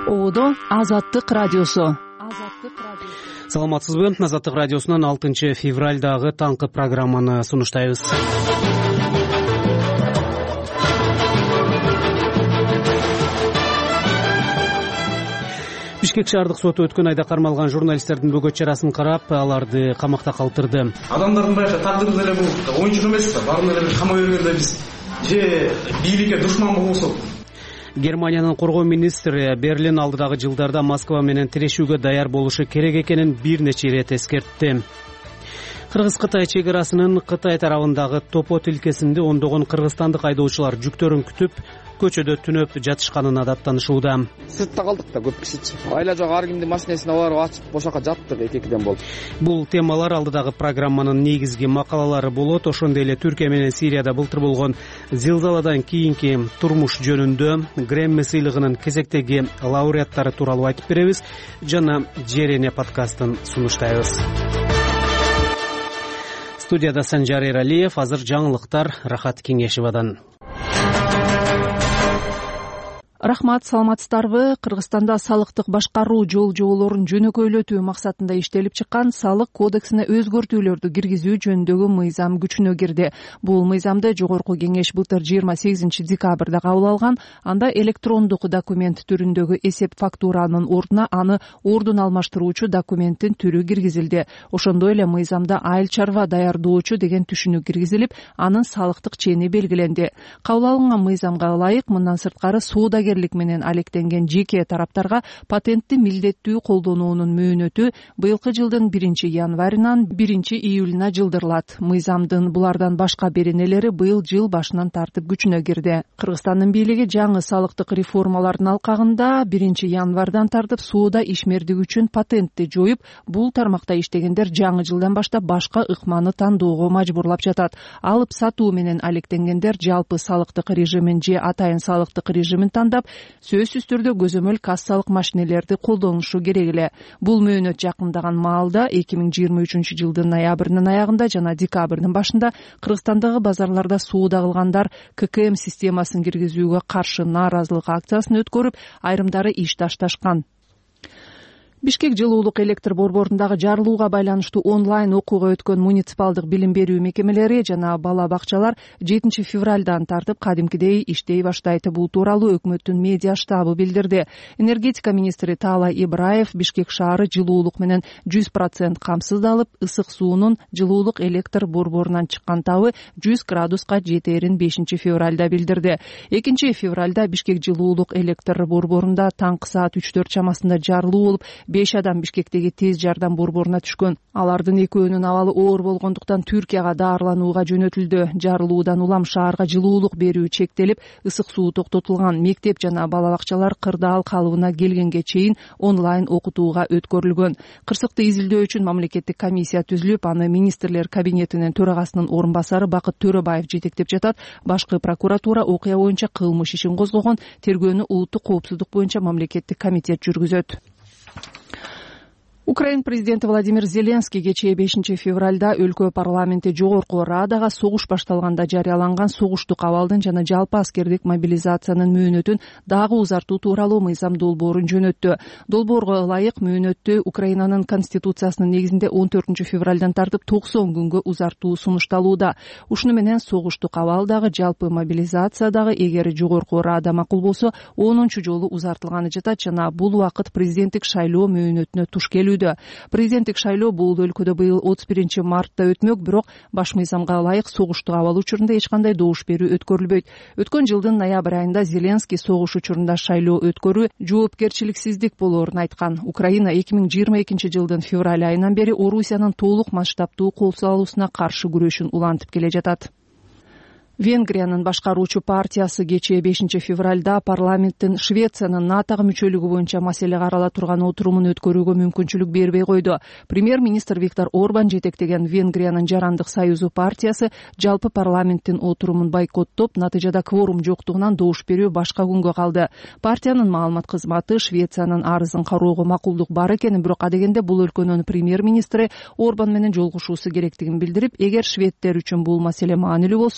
Оодо Азаттык радиосу. Саламатсызбы? Азаттык радиосунан 6 февралдагы таңкы программаны сунуштайбыз. Бишкек шаардык соту өткөн айда кармалган журналисттердин бөгөт чарасын карап, аларды камакта калтырды. Адамдардын баягы тагдыры эле бул оюнчук эмес да, баарын эле камап бергенде биз же бийликке душман болсок. Германиянын коргоо министри Берлин алдыдагы жылдарда Москва менен тирешүүгө даяр болушу керек экенин бир нече ирет эскертти. Кыргыз-Кытай чек-арасынын Кытай тарабындагы Топот илкесинде ондогон кыргызстандык айдоочулар жүктөрүн күтүп, көчөдө түнөп жатышканына даттанышууда. Сыртта калдык да көп кишичи. Айла жок ар кимдин машинесине барып ачып бошакка жаттык 2-2ден болду. Бул темалар алдыдагы программанын негизги макалалары болот. Ошондой эле Түркия менен Сирияда былтыр болгон зилзаладан кийинки турмуш жөнүндө, Грэмми сыйлыгынын кезектеги лауреаттары тууралуу айтып беребиз жана Жерене подкастын сунуштайбыз. Студияда Санжар Эралиев, азыр жаңылыктар Рахат Кеңешевадан. Рахмат, саламатсыздарбы? Кыргызстанда салыктык башкаруу жол жоболорун жөнөкөйлөтүү максатында иштелип чыккан салык кодексине өзгөртүүлөрдү киргизүү жөнүндөгү мыйзам күчүнө кирди. Бул мыйзамды жогорку кеңеш былтыр 28 декабрда кабыл алган. Анда электрондук документ түрүндөгү эсеп фактуранын ордуна аны ордун алмаштыруучу документтин түрү киргизилди. Ошондой эле мыйзамда айыл чарба даярдоочу деген түшүнүк киргизилип, анын салыктык чени белгиленди. Кабыл алынган мыйзамга ылайык мындан сырткары соодагерлик менен алектенген жеке тараптарга патентти милдеттүү колдонуунун мөөнөтү быйылкы жылдын 1-январынан 1-июлуна жылдырылат. Мыйзамдын булардан башка беренелери быйыл жыл башынан тартып күчүнө кирди. Кыргызстандын бийлиги жаңы салыктык реформалардын алкагында 1-январдан тартып соода ишмердик үчүн патентти жоюп, бул тармакта иштегендер жаңы жылдан баштап башка ыкманы тандоого мажбурлап жатат. Алып сатуу менен алектенгендер жалпы салыктык режимин же атайын салыктык режимин тандап, сөзсүз түрдө көзөмөл кассалык машинелерди колдонушу керек эле. Бул мөөнөт жакындаган маалда 2023 жылдын ноябрынын аягында жана декабрдын башында Кыргызстандагы базарларда соода кылгандар ККМ системасын киргизүүгө каршы нааразылык акциясын өткөрүп, айрымдары иш ташташкан. Бишкек жылуулук электр борборундагы жарылууга байланыштуу онлайн окууга өткөн муниципалдык билим берүү мекемелери жана бала бакчалар 7 февралдан тартып кадимкидей иштей баштайт. Бул тууралуу өкмөттүн медиа штабы билдирди. Энергетика министри Таала Ибраев Бишкек шаары жылуулук менен 100% камсыздалып, ысык суунун жылуулук электр борборунан чыккан табы 100 градуска жетерин 5 февралда билдирди. 2 февралда Бишкек жылуулук электр борборунда таңкы саат 3-4 чамасында жарылуу болуп, 5 адам Бишкектеги тез жардам борборуна түшкөн. Алардын экөөнүн абалы оор болгондуктан Түркияга даарыланууга жөнөтүлдү. Жарылуудан улам шаарга жылуулук берүү чектелип, ысык суу токтотулган. Мектеп жана бала бакчалар кырдаал калыбына келгенге чейин онлайн окутууга өткөрүлгөн. Кырсыкты изилдөө үчүн мамлекеттик комиссия түзүлүп, аны министрлер кабинетинин төрагасынын орун басары Бакыт Төрөбаев жетектеп жатат. Башкы прокуратура окуя боюнча кылмыш ишин козгогон, тергөөнү улуттук коопсуздук боюнча мамлекеттик комитет жүргүзөт. Украин президенти Владимир Зеленский кечээ 5 февралда өлкө парламенти жогорку Радага согуш башталганда жарыяланган согуштук абалдын жана жалпы аскердик мобилизациянын мөөнөтүн дагы узартуу тууралуу мыйзам долбоорун жөнөттү. Долбоорго ылайык мөөнөттү Украинанын конституциясынын негизинде 14 февралдан тартып 90 күнгө узартуу сунушталууда. Ушуну менен согуштук абал дагы жалпы мобилизация дагы эгер жогорку Рада макул болсо 10 жолу узартылганы жатат жана бул убакыт президенттик шайлоо мөөнөтүнө туш келүү. Президенттик шайлоо бул өлкөдө быйыл 31 мартта өтмөк, бирок баш мыйзамга ылайык согуштук абал учурунда эч кандай добуш берүү өткөрүлбөйт. Өткөн жылдын ноябрь айында Зеленский согуш учурунда шайлоо өткөрүү жоопкерчиликсиздик болоорун айткан. Украина 2022 жылдын февраль айынан бери Орусиянын толук масштабтуу кол салуусуна каршы күрөшүн улантып келе жатат. Венгриянын башкаруучу партиясы кечээ 5 февралда парламенттин Швециянын НАТОга мүчөлүгү боюнча маселе карала турган отурумун өткөрүүгө мүмкүнчүлүк бербей койду. Премьер-министр Виктор Орбан жетектеген Венгриянын Жарандык союзу партиясы жалпы парламенттин отурумун бойкоттоп, натыйжада кворум жоктугунан добуш берүү башка күнгө калды. Партиянын маалымат кызматы Швециянын арызын кароого макулдук бар экенин, бирок адегенде бул өлкөнүн премьер-министри Орбан менен жолугушуусу керектигин билдирип, эгер шведтер үчүн бул маселе маанилүү болсо,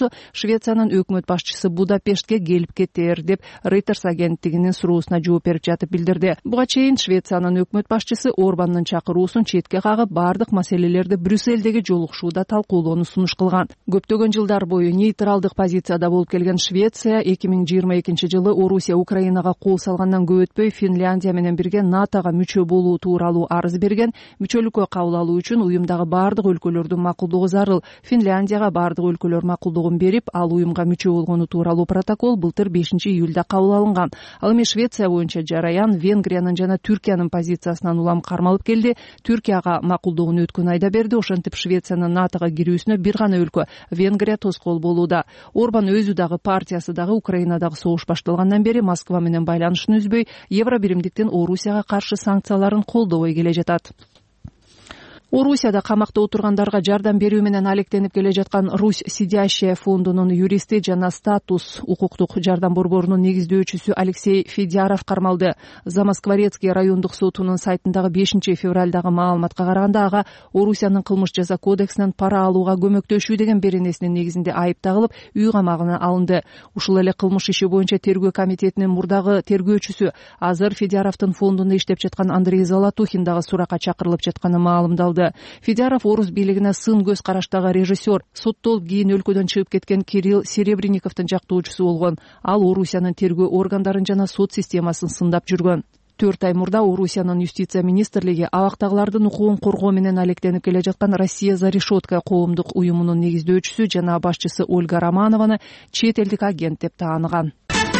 Швециянын өкмөт башчысы Будапештке келип кетер деп Reuters агенттигинин суроосуна жооп берип жатып билдирди. Буга чейин Швециянын өкмөт башчысы Орбандын чакыруусун четке кагып, бардык маселелерди Брюссельдеги жолугушууда талкуулоону сунуш кылган. Көптөгөн жылдар бою нейтралдык позицияда болуп келген Швеция 2022-жылы Орусия Украинага кол салгандан көп өтпөй Финляндия менен бирге НАТОга мүчө болуу тууралуу арыз берген. Мүчөлүккө кабыл алуу үчүн уюмдагы бардык өлкөлөрдүн макулдугу зарыл. Финляндияга бардык өлкөлөр макулдугун берип, ал уюмга мүчө болгону тууралуу протокол былтыр 5-июлда кабыл алынган. Ал эми Швеция боюнча жараян Венгриянын жана Түркиянын позициясынан улам кармалып келди. Түркияга макулдугун өткөн айда берди. Ошентип Швециянын НАТОга кирүүсүнө бир гана өлкө Венгрия тоскоол болууда. Орбан өзү дагы партиясы дагы Украинадагы согуш башталгандан бери Москва менен байланышын үзбөй, Евробиримдиктин Орусияга каршы санкцияларын колдобой келе жатат. Орусияда камакта отургандарга жардам берүү менен алектенип келе жаткан Русь сидящая фондунун юристи жана статус укуктук жардам борборунун негиздөөчүсү Алексей Федяров кармалды. Замоскворецкий райондук сотунун сайтындагы 5-февралдагы маалыматка караганда ага Орусиянын кылмыш жаза кодексинен пара алууга көмөктөшүү деген беренесинин негизинде айып тагылып, үй камагына алынды. Ушул эле кылмыш иши боюнча тергөө комитетинин мурдагы тергөөчүсү азыр Федяровдун фондунда иштеп жаткан Андрей Золотухин дагы суракка чакырылып жатканы маалымдалды. Федяров орус бийлигине сын көз караштагы режиссер, соттолуп кийин өлкөдөн чыгып кеткен Кирилл Серебренниковдун жактоочусу болгон. Ал Орусиянын тергөө органдарын жана сот системасын сындап жүргөн. 4 ай мурда Орусиянын юстиция министрлиги абактагылардын укугун коргоо менен алектенип келе жаткан Россия за решеткой коомдук уюмунун негиздөөчүсү жана башчысы Ольга Романованы чет элдик агент деп тааныган.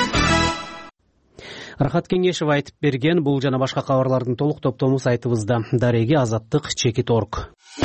Рахат Кеңешев айтып берген. Бул жана башка кабарлардын толук топтому сайтыбызда. Дареги Азаттык Чекит.org.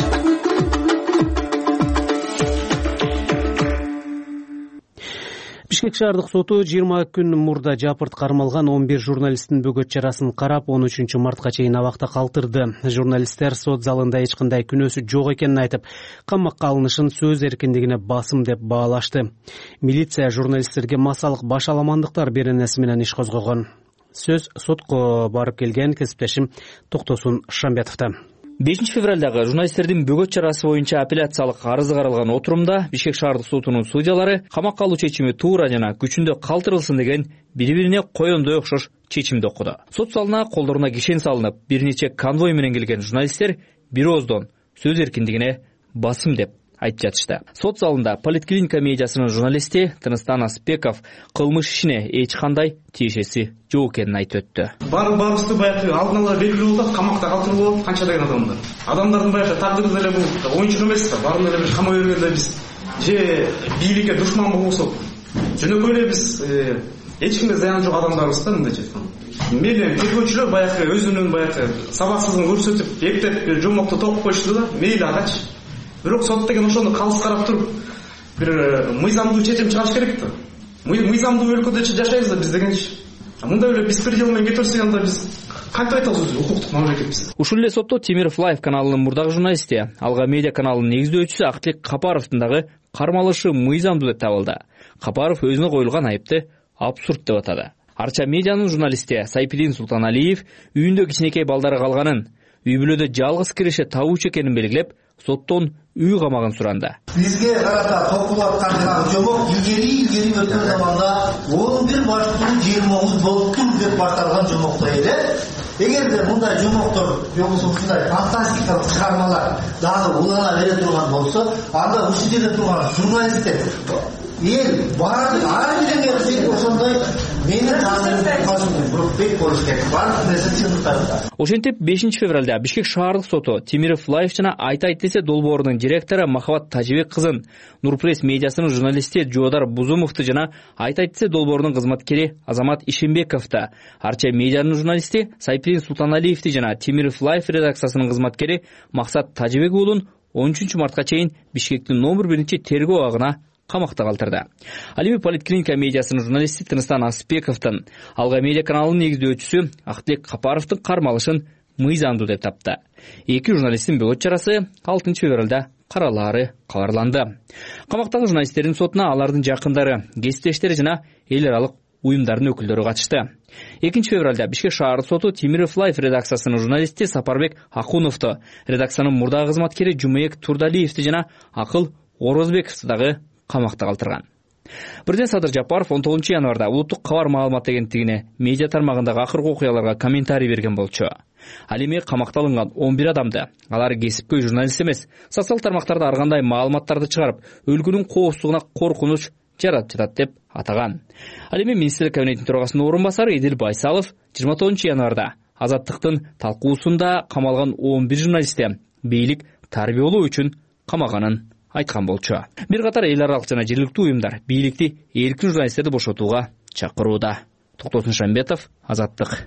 Бишкек шаардык соту 20 күн мурда жапырт кармалган 11 журналисттин бөгөт чарасын карап, 13 мартка чейин абакта калтырды. Журналисттер сот залында эч кандай күнөөсү жок экенин айтып, камакка алынышын сөз эркиндигине басым деп баалашты. Милиция журналисттерге массалык башаламандыктар беренеси менен иш козгогон. Сөз сотко барып келген кесиптешим Токтосун Шамбетовдо. 5-февралдагы журналисттердин бөгөт чарасы боюнча апелляциялык арызы каралган отурумда Бишкек шаардык сотунун судьялары камакка алуу чечими туура жана күчүндө калтырылсын деген бири-бирине коёндой окшош чечимди окуду. Сот залына колдоруна кишен салынып, бир нече конвой менен келген журналисттер бир ооздон сөз эркиндигине басым деп айтып жатышты. Сот залында Политклиника медиасынын журналисти Тыныстан Аспеков кылмыш ишине эч кандай тиешеси жок экенин айтып өттү. Баарыбызды баягы алдын ала белгилүү болду, камакта калтырып болот, канча деген адамдар. Адамдардын баягы тагдыры деле бул оюнчук эмес да, баарын эле бир камай бергенде биз же бийликке душман болсок, жөнөкөй эле биз эч кимге зыяны жок адамдарбыз да, мындайча айтканда. Мейли тергөөчүлөр баягы өзүнүн баягы сабаксыздыгын көрсөтүп, эптеп жомокту токуп коюшту да, мейли агачы. Бирок сот деген ошону калыс карап туруп, бир мыйзамдуу чечим чыгарыш керек да. Мыйзамдуу өлкөдө жашайбыз да биз дегенчи. Мындай эле бир менен кете берсек, анда биз кантип айтабыз, укуктук мамлекетпиз. Ушул эле сотто Темиров Лайв каналынын мурдагы журналисти, Алга медиа каналынын негиздөөчүсү Актылек Капаровдун дагы кармалышы мыйзамдуу деп табылды. Капаров өзүнө коюлган айыпты абсурд деп атады. Арча медианын журналисти Сайпидин Султаналиев үйүндө кичинекей балдары калганын, үй бүлөдө жалгыз киреше табуучу экенин белгилеп, соттон үй камагын суранды. Бизге карата токулуп аткан жанагы жомок илгери өткөн заманда 11 марттын 20 болуптур деп башталган жомоктой эле. Эгерде мындай жомоктор жоксо ушундай фантастикалык чыгармалар дагы улана бере турган болсо, анда ушул жерде турган журналисттер эл баардык ар биринге ошондой менин таанымым Бурукбек болуш керек. Баардык нерсе чындыкта. Ошентип 5-февралда Бишкек шаардык соту Темиров Лайв жана Айтайт десе долбоорунун директору Махабат Тажибек кызын, Нурпресс медиасынын журналисти Жоодар Бузумовду жана Айтайт десе долбоорунун кызматкери Азамат Ишембековду, Арча медианын журналисти Сайпидин Султаналиевди жана Темиров Лайв редакциясынын кызматкери Максат Тажибек уулун 13 мартка чейин Бишкектин номер 1 тергөө абагына камакта калтырды. Ал эми Политклиника медиасынын журналисти Тыныстан Аспековдун, Алга медиа каналынын негиздөөчүсү Актылек Капаровдун кармалышын мыйзамдуу деп тапты. Эки журналисттин бөгөт чарасы 6 февралда каралаары кабарланды. Камактагы журналисттердин сотуна алардын жакындары, кесиптештери жана эл аралык уюмдардын өкүлдөрү катышты. 2 февралда Бишкек шаардык соту Темиров Лайв редакциясынын журналисти Сапарбек Акуновду, редакциянын мурдагы кызматкери Жумеек Турдалиевди жана Акыл Орозбековду дагы камакта калтырган. Бирден Садыр Жапаров 19 январда Улуттук кабар маалымат агенттигине медиа тармагындагы акыркы окуяларга комментарий берген болчу. Ал эми камакта алынган 11 адамды, алар кесипкөй журналист эмес, социал тармактарда ар кандай маалыматтарды чыгарып, өлкөнүн коопсуздугуна коркунуч жаратып жатат деп атаган. Ал эми министрлик кабинетинин төрагасынын орун басары Эдил Байсалов 29 январда Азаттыктын талкуусунда камалган 11 журналистти бийлик тарбиялоо үчүн камаганын айткан болчу. Бир катар эл аралык жана жергиликтүү уюмдар бийликти эркин журналисттерди бошотууга чакырууда. Токтосун Шамбетов, Азаттык.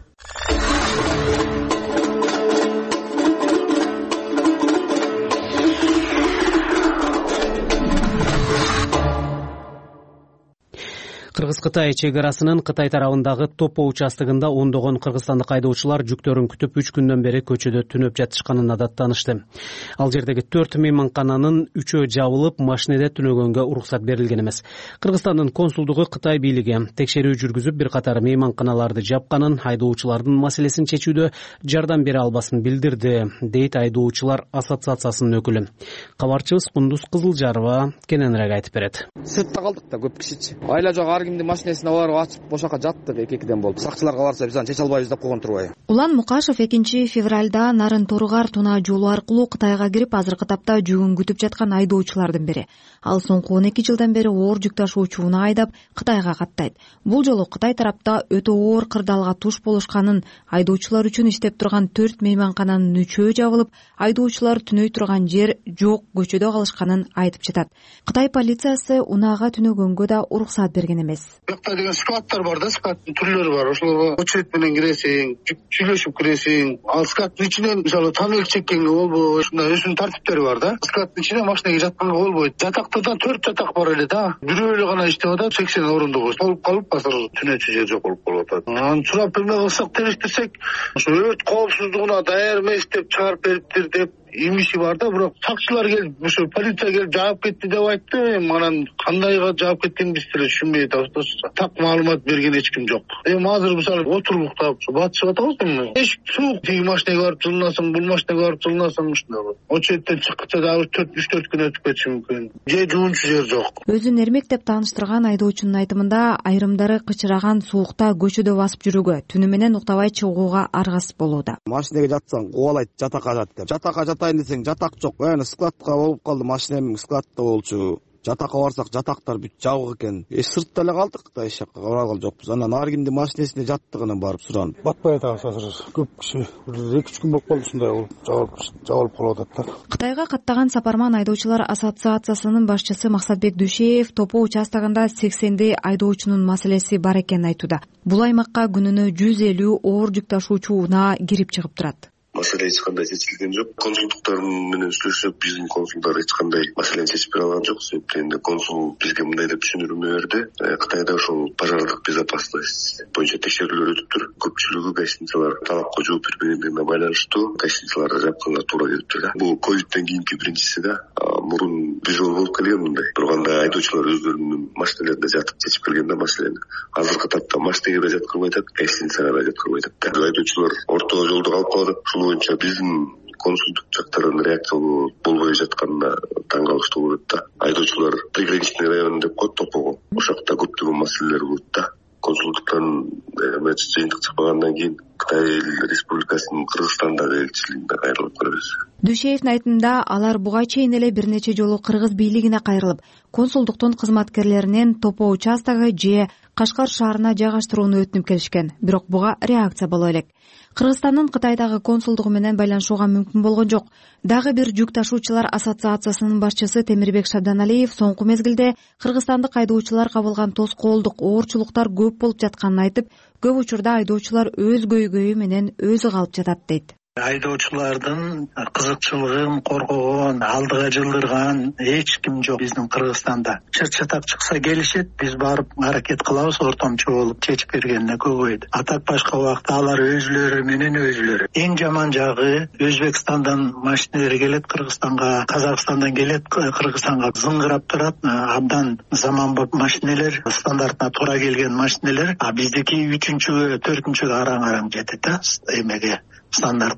Кыргыз-Кытай чек арасынын Кытай тарабындагы Топо участогунда ондогон кыргызстандык айдоочулар жүктөрүн күтүп 3 күндөн бери көчөдө түнөп жатышканына даттанышты. Ал жердеги 4 мейманкананын 3-өө жабылып, машинеде түнөгөнгө уруксат берилген эмес. Кыргызстандын консулдугу Кытай бийлиги текшерүү жүргүзүп, бир катар мейманканаларды жапканын, айдоочулардын маселесин чечүүдө жардам бере албасын билдирди, дейт айдоочулар ассоциациясынын өкүлү. Кабарчыбыз Кундуз Кызылжарова кененирээк айтып берет. Сыртта калдык да көп кишичи. Айла жок ар кимдин машинесин алып ачып бошакка жаттык 2-2ден болуп. Сакчыларга барса биз аны чече албайбыз деп койгон турбайбы. Улан Мукашев 2-февралда Нарын Торугар Туна жолу аркылуу Кытайга кирип, азыркы тапта жүгүн күтүп жаткан айдоочулардын бири. Ал соңку 12 жылдан бери оор жүк ташуучуна айдап Кытайга каттайт. Бул жолу Кытай тарапта өтө оор кырдаалга туш болушканын, айдоочулар үчүн иштеп турган 4 мейманкананын 3-өө жабылып, айдоочулар түнөй турган жер жок, көчөдө калышканын айтып жатат. Кытай полициясы унаага түнөгөнгө да уруксат берген эмес. Бакта деген складтар бар да, складтын түрлөрү бар. Ошолорго очередь менен киресиң, сүйлөшүп киресиң. Ал складтын ичинен мисалы тамак чеккенге болбойт, ушундай өзүнүн тартиптери бар да. Складтын ичине машинеге жатканга болбойт. Жатактардан 4 жатак бар эле да. Бирөө эле гана иштеп атат, 80 орундугу толуп калып, азыр түнөчү жер жок болуп калып атат. Аны сурап берме кылсак, териштирсек, ошо өрт коопсуздугуна даяр эмес деп чыгарып бериптир деп имиши бар да, бирок сакчылар келип, ошо полиция келип жаап кетти деп айтты. Анан кандайга жаап кеткенин биз деле түшүнбөй атабыз. Так маалымат берген эч ким жок. Азыр мисалы отуруктап батышып атабыз да. Эч суук, тиги машинеге барып жылынасың, бул машинеге барып жылынасың, ушундай. Очередтен чыккыча дагы 3-4 күн өтүп кетиши мүмкүн. Же жуунчу жер жок. Өзүн эрмек деп тааныштырган айдоочунун айтымында, айрымдары кычыраган суукта көчөдө басып жүрүүгө, түнү менен уктабай чыгууга аргасыз болууда. Машинеге жатсаң, кубалайт, жатакка жат деп. Жатакка жатайын десең, жатак жок. Складка болуп калды, машинем складта болчу. Жатакка барсак, жатактар бүт жабык экен. Сыртта эле калдык да, эч жакка бара алган жокпуз. Анан ар кимдин машинесине жаттыгына барып суранып. Батпай атабыз азыр. Көп киши 2-3 күн болуп калды, ушундай болуп жабылып калып атат да. Кытайга каттаган сапарман айдоочулар ассоциациясынын башчысы Максатбек Дүйшеев Топо участогунда 80 айдоочунун маселеси бар экенин айтууда. Бул аймакка күнүнө 150 оор жүк ташуучу унаа кирип чыгып турат. Маселе эч кандай чечилген жок. Консулдуктар менен сүйлөшүп, биздин консулдар эч кандай маселени чечип бере алган жок. Себеби консул бизге мындай деп түшүндүрмө берди. Кытайда ошол пожардык безопасность боюнча текшерүүлөр өтүптүр. Көпчүлүгү гостиницалар талапка жооп бербегендигине байланыштуу гостиницаларды жапканга туура келиптир да. Бул ковидтен кийинки биринчиси да. Мурун бир жолу болуп келген мындай. Бирок анда айдоочулар өздөрүнүн машинелеринде жатып чечип келген да маселени. Азыркы тапта машинеге да жаткырбай атат, гостиницага да жаткырбай атат да. Айдоочулар орто жолдо калып калат. Ушул боюнча биздин консулдук жактарынын реакциялуу болбой жатканына таң калыштуу болот да. Айдоочулар приграничный район деп коет Топого. Ошол жакта көптөгөн маселелер болот да. Консулдуктан жыйынтык чыкпагандан кийин Кытай Республикасынын Кыргызстандагы элчилигине кайрылып көрөбүз. Дүйшеевдин айтымында, алар буга чейин эле бир нече жолу Кыргыз бийлигине кайрылып, консулдуктун кызматкерлеринен Топо участогу же Кашкар шаарына жайгаштырууну өтүнүп келишкен, бирок буга реакция боло элек. Кыргызстандын Кытайдагы консулдугу менен байланышууга мүмкүн болгон жок. Дагы бир жүк ташуучулар ассоциациясынын башчысы Темирбек Шабданалиев соңку мезгилде кыргызстандык айдоочулар кабылган тоскоолдук оорчулуктар көп болуп жатканын айтып, көп учурда айдоочулар өз көйгөйү менен өзү калып жатат дейт. Айдоочулардын кызыкчылыгын коргогон, алдыга жылдырган эч ким жок биздин Кыргызстанда. Чатак чыкса келишет, биз барып аракет кылабыз ортомчу болуп чечип бергенине көбөйдү. Атак башка убакта алар өзлөрү менен өзлөрү. Эң жаман жагы Өзбекстандан машинелер келет Кыргызстанга, Казакстандан келет Кыргызстанга, зыңгырап турат, абдан заманбап машинелер, стандартына туура келген машинелер, а биздики 3-4-араңараң жетет да эмеге. Стандартка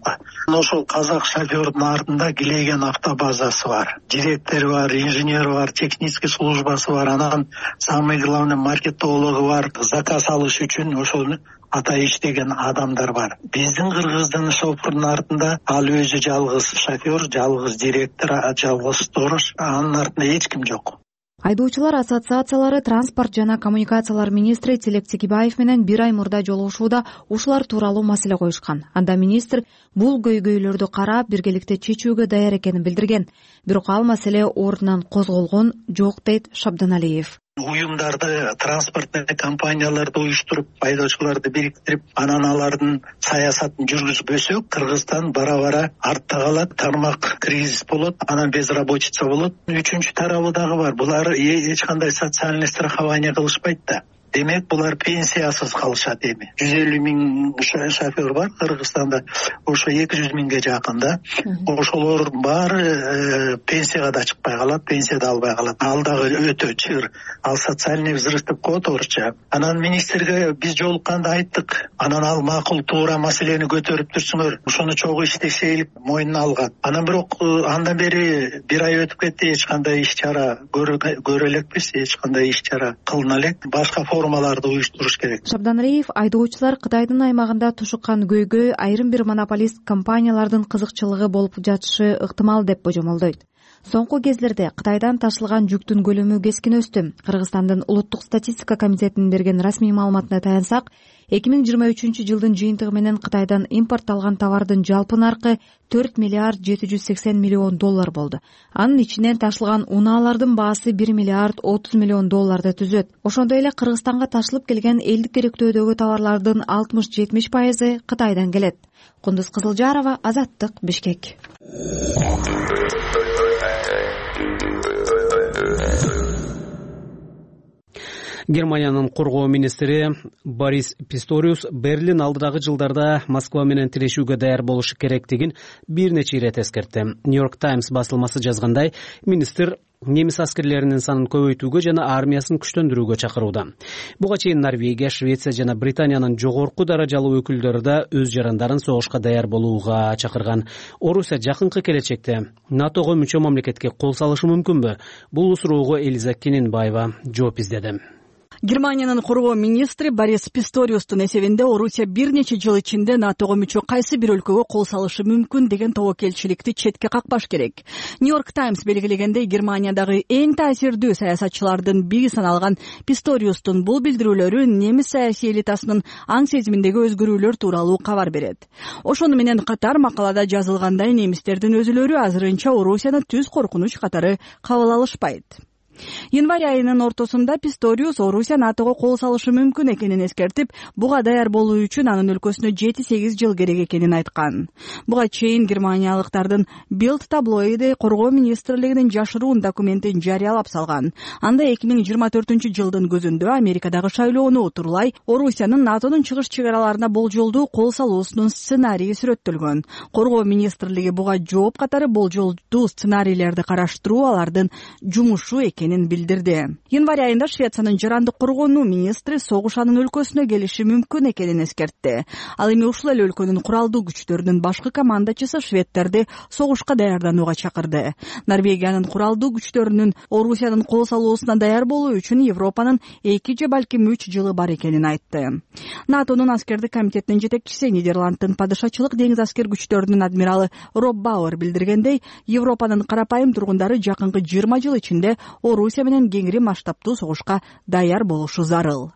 башка. Ошол казак шофердун артында Килеген автобазасы бар, директори бар, инженери бар, технический службасы бар, анан самый главный маркетологу бар, заказ алыш үчүн ошол ата иштеген адамдар бар. Биздин кыргыздын шофердун артында ал өзү жалгыз шофер, жалгыз директор, жалгыз сторож, анын артында эч ким жок. Айдоочулар ассоциациялары транспорт жана коммуникациялар министри Тилек Текебаев менен бир ай мурда жолугушууда ушулар тууралуу маселе коюшкан. Анда министр бул көйгөйлөрдү карап, биргеликте чечүүгө даяр экенин билдирген. Бирок ал маселе ордунан козголгон жок, дейт Шабданалиев. Уюмдарды, транспортный компанияларды уюштуруп, айдоочуларды бириктирип, анан алардын саясатын жүргүзбөсөк, Кыргызстан бара-бара артта калат, тармак кризис болот, анан безработица болот. Үчүнчү тарабы дагы бар. Булар эч кандай социальный страхование кылышпайт да. Демек булар пенсиясыз калышат эми. 150 миң шофер бар Кыргызстанда, ошо 200 миңге жакында. Ошолор баары пенсияга да чыкпай калат, пенсия да албай калат. Ал дагы өтө чыр. Ал социальный взрыв деп коет орусча. Анан министрге биз жолукканда айттык. Анан ал макул, туура маселени көтөрүп турсуңөр. Ошону чогуу иштешейик, мойнуна алган. Анан бирок андан бери бир ай өтүп кетти, эч кандай иш чара көрө элекпиз, эч кандай иш чара кылына элек. Башка формаларды уюштуруш керек. Шабданалиев айдоочулар Кытайдын аймагында тушуккан көйгөй айрым бир монополист компаниялардын кызыкчылыгы болуп жатышы ыктымал деп божомолдойт. Соңку кездерде Кытайдан ташылган жүктүн көлөмү кескин өстү. Кыргызстандын улуттук статистика комитетинин берген расмий маалыматына таянсак, 2023 жылдын жыйынтыгы менен Кытайдан импортталган товардын жалпы наркы 4 миллиард 780 миллион доллар болду. Анын ичинен ташылган унаалардын баасы 1 миллиард 30 миллион долларды түзөт. Ошондой эле Кыргызстанга ташылып келген элдик керектөөдөгү товарлардын 60-70% Кытайдан келет. Кундуз Кызылжарова, Азаттык, Бишкек. Германиянын коргоо министри Борис Писториус Берлин алдыдагы жылдарда Москва менен тирешүүгө даяр болушу керектигин бир нече ирет эскертти. Нью-Йорк Таймс басылмасы жазгандай, министр немис аскерлеринин санын көбөйтүүгө жана армиясын күчтөндүрүүгө чакырууда. Буга чейин Норвегия, Швеция жана Британиянын жогорку даражалуу өкүлдөрү да өз жарандарын согушка даяр болууга чакырган. Орусия жакынкы келечекте НАТОго мүчө мамлекетке кол салышы мүмкүнбү? Бул суроого Элиза Кененбаева жооп издеди. Германиянын коргоо министри Борис Писториустун эсебинде Орусия бир нече жыл ичинде НАТОго мүчө кайсы бир өлкөгө кол салышы мүмкүн деген тобокелчиликти четке какпаш керек. Нью-Йорк Таймс белгилегендей, Германиядагы эң таасирдүү саясатчылардын бири саналган Писториустун бул билдирүүлөрү немис саясий элитасынын аң сезиминдеги өзгөрүүлөр тууралуу кабар берет. Ошону менен катар макалада жазылгандай, немистердин өзүлөрү азырынча Орусияны түз коркунуч катары кабыл алышпайт. Январь айынын ортосунда Писториус Орусия НАТОго кол салышы мүмкүн экенин эскертип, буга даяр болуу үчүн анын өлкөсүнө 7-8 жыл керек экенин айткан. Буга чейин германиялыктардын Bild таблоиди коргоо министрлигинин жашыруун документин жарыялап салган. Анда 2024 жылдын көзүндө Америкадагы шайлоону утурлай Орусиянын НАТОнун чыгыш чек араларына болжолдуу кол салуусунун сценарийи сүрөттөлгөн. Коргоо министрлиги буга жооп катары болжолдуу сценарийлерди караштыруу алардын жумушу экенин билдирди. Январь айында Швециянын жарандык коргонуу министри согуш анын өлкөсүнө келиши мүмкүн экенин эскертти. Ал эми ушул эле өлкөнүн куралдуу күчтөрүнүн башкы командачысы шведтерди согушка даярданууга чакырды. Норвегиянын куралдуу күчтөрүнүн Орусиянын кол салуусуна даяр болуу үчүн Европанын 2 же балким 3 жылы бар экенин айтты. НАТОнун аскердик комитетинин жетекчиси, Нидерландтын падышачылык деңиз аскер күчтөрүнүн адмиралы Роб Бауэр билдиргендей, Европанын карапайым тургундары жакынкы 20 жыл ичинде Орусия менен кеңири масштабтуу согушка даяр болушу зарыл.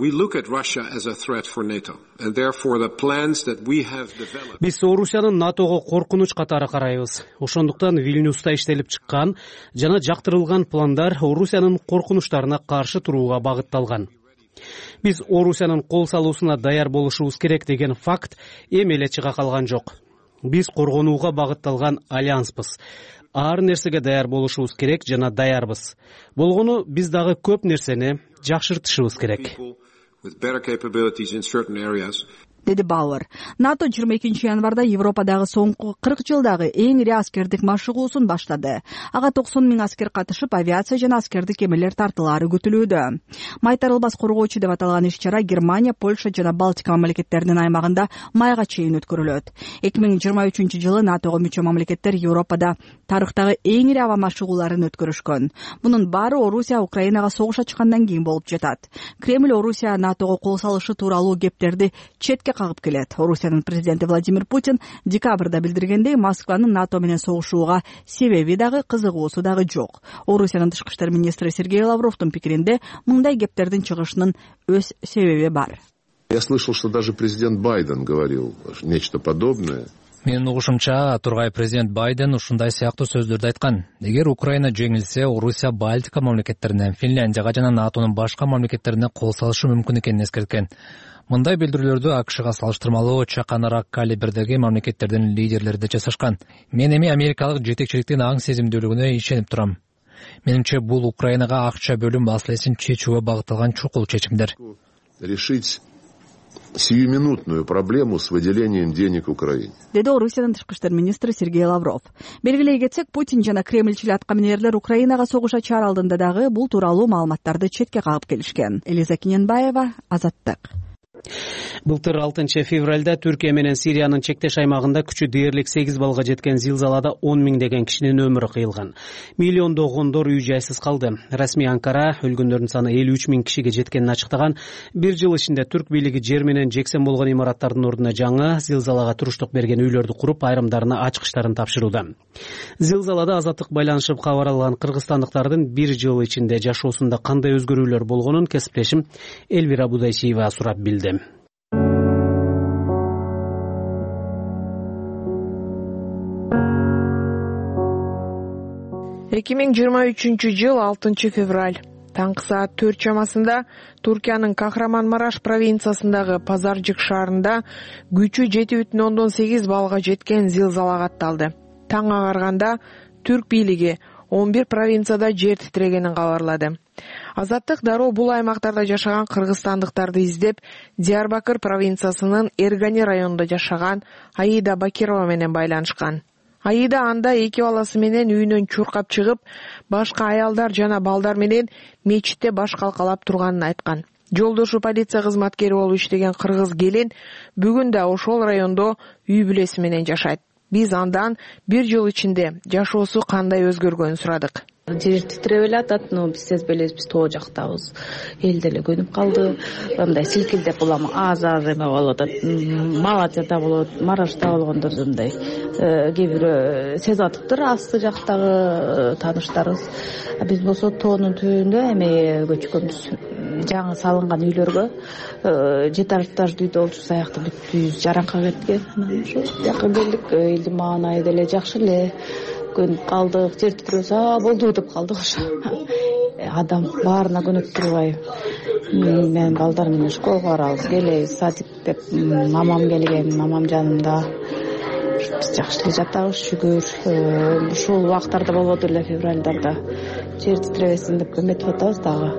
Биз Орусиянын НАТОго коркунуч катары карайбыз. Ошондуктан Вильнюста иштелип чыккан жана жактырылган пландар Орусиянын коркунучтарына каршы турууга багытталган. Биз Орусиянын кол салуусуна даяр болушубуз керек деген факт эми эле чыга калган жок. Биз коргонууга багытталган альянспыз. Ар нерсеге даяр болушубуз керек жана даярбыз. Болгону биз дагы көп нерсени жакшыртышыбыз керек. деди Бауэр. НАТО 22 январда Европадагы соңку 40 жылдагы эң ири аскердик машыгуусун баштады. Ага 90 000 аскер катышып, авиация жана аскердик кемелер тартылаары күтүлүүдө. Майтарылбас коргоочу деп аталган иш-чара Германия, Польша жана Балтика мамлекеттеринин аймагында майга чейин өткөрүлөт. 2023 жылы НАТОго мүчө мамлекеттер Европада тарыхтагы эң ири аба машыгууларын өткөрүшкөн. Мунун баары Орусия Украинага согуш ачкандан кийин болуп жатат. Кремль Орусия НАТОго кол салышы тууралуу кептерди четке кагып келет. Орусиянын президенти Владимир Путин декабрда билдиргендей, Москванын НАТО менен согушууга себеби дагы, кызыгуусу дагы жок. Орусиянын тышкы иштер министри Сергей Лавровдун пикиринде, мындай кептердин чыгышынын өз себеби бар. Я слышал, что даже президент Байден говорил нечто подобное. Менин угушумча, Тургай президент Байден ушундай сыяктуу сөздөрдү айткан. Эгер Украина жеңилсе, Орусия Балтика мамлекеттеринен, Финляндияга жана НАТОнун башка мамлекеттерине кол салышы мүмкүн экенин эскерткен. Мындай билдирүүлөрдү АКШга салыштырмалуу чаканыраак калибрдеги мамлекеттердин лидерлери да жасашкан. Мен эми америкалык жетекчиликтин аң сезимдүүлүгүнө ишенип турам. Менимче, бул Украинага акча бөлүү маселесин чечүүгө багытталган чукул чечимдер. Решить сиюминутную проблему с выделением денег Украине. Деди Орусиянын тышкы иштер министри Сергей Лавров. Белгилей кетсек, Путин жана Кремльчил аткаминерлер Украинага согуш ачаар алдында дагы бул тууралуу маалыматтарды четке кагып келишкен. Элиза Киненбаева, Азаттык. Былтыр 6 февралда Түркия менен Сириянын чектеш аймагында күчү дээрлик 8 балга жеткен зилзалада 10 миңдеген кишинин өмүрү кыйылган. Миллиондогондор үй жайсыз калды. Расмий Анкара өлгөндөрдүн саны 53 миң кишиге жеткенин ачыктаган. Бир жыл ичинде түрк бийлиги жер менен жексен болгон имараттардын ордуна жаңы зилзалага туруштук берген үйлөрдү куруп, айрымдарына ачкычтарын тапшырууда. Зилзалада азаттык байланышып кабар алган кыргызстандыктардын бир жыл ичинде жашоосунда кандай өзгөрүүлөр болгонун кесиптешим Элвира Будайчиева сурап билди. Эки миң жыйырма үчүнчү жыл 6 февраль. Таңкы саат 4 чамасында Туркиянын Кахраманмараш провинциясындагы Пазаржык шаарында күчү 7,8 балга жеткен зилзала катталды. Таң агарганда түрк бийлиги 11 провинцияда жер титирегенин кабарлады. Азаттык дароо бул аймактарда жашаган кыргызстандыктарды издеп, Диярбакыр провинциясынын Эргани районунда жашаган Аида Бакирова менен байланышкан. Аида анда 2 баласы менен үйүнөн чуркап чыгып, башка аялдар жана балдар менен мечитте баш калкалап турганын айткан. Жолдошу полиция кызматкери болуп иштеген кыргыз келин бүгүн да ошол райондо үй бүлеси менен жашайт. Биз андан бир жыл ичинде жашоосу кандай өзгөргөнүн сурадык. Жер титиреп эле атат, биз сезбейбиз, биз тоо жактабыз. Эл деле көнүп калды. Мындай силкилдеп булам, аз-аз эме болуп атат. Малатияда болот, Марашта болгондор мындай. Кээ бирөө сезип атыптыр, асты жактагы тааныштарыбыз. Биз болсо тоонун түбүндө эме көчкөнбүз. Жаңы салынган үйлөргө 7 этаждуу үйдө болчубуз, аякта бүт үй жаранка кеткен. Ошо жака келдик, элдин маанайы деле жакшы эле. Көнүп калдык, жер титиребиз, болду деп калдык ошо. Адам баарына көнүп турбай. Мен балдар менен школго барабыз, келебиз, садик деп мамам келген, мамам жанымда. Биз жакшы эле жатабыз, шүгүр. Ушул убактарда болбоду эле, февралдарда. Жер титиребесин деп үмүт атабыз дагы.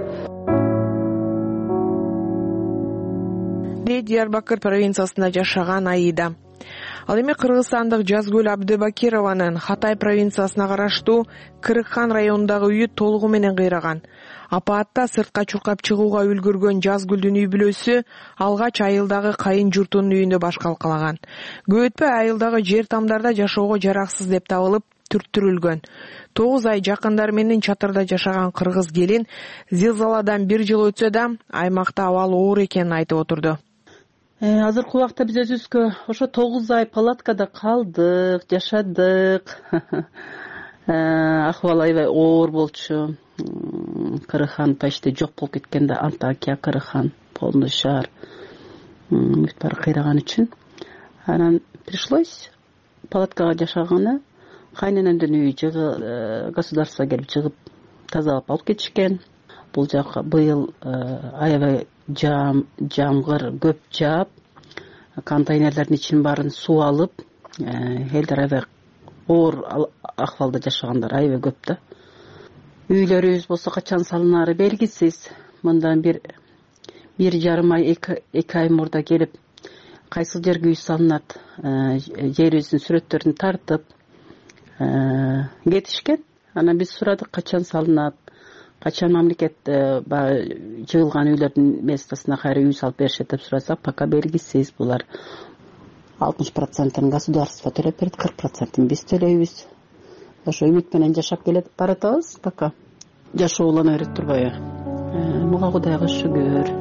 Диярбакыр провинциясында жашаган Аида. Ал эми кыргызстандык Жазгүл Абдыбакированын Хатай провинциясына караштуу Кырыкхан районундагы үйү толугу менен кыйраган. Апаатта сыртка чуркап чыгууга үлгүргөн Жазгүлдүн үй бүлөсү алгач айылдагы кайын журтунун үйүндө баш калкалаган. Көп өтпөй айылдагы жер тамдарда жашоого жараксыз деп табылып түрттүрүлгөн. 9 ай жакындары менен чатырда жашаган кыргыз келин зилзаладан бир жыл өтсө да аймакта абал оор экенин айтып отурду. Азыркы убакта биз өзүбүзгө ошо 9 ай палаткада калдык, жашадык. Акыбал аябай оор болчу. Кырыкхан почти жок болуп кеткен да, Антакия, Кырыкхан, полный шаар. Бүт баары кыйраган үчүн. Анан пришлось палаткага жашаганы, кайненемдин үйү государство келип чыгып тазалап алып кетишкен. Бул жака быйыл аябай жамгыр көп жаап, контейнерлердин ичин баарын суу алып, элдер аябай оор акыбалда жашагандар аябай көп да. Үйлөрүбүз болсо качан салынары белгисиз. Мындан бир жарым ай, 2 ай мурда келип кайсыл жерге үй салынат, жерибиздин сүрөттөрүн тартып кетишкен. Анан биз сурадык, качан салынат, качан мамлекет баягы жыгылган үйлөрдүн местосуна кайра үй салып беришет деп сурасак, пока белгисиз. Булар 60% государство төлөп берет, 40% биз төлөйбүз. Ошо үмүт менен жашап келет баратабыз, пока жашоо улана берет турбайбы. Буга Кудайга шүгүр.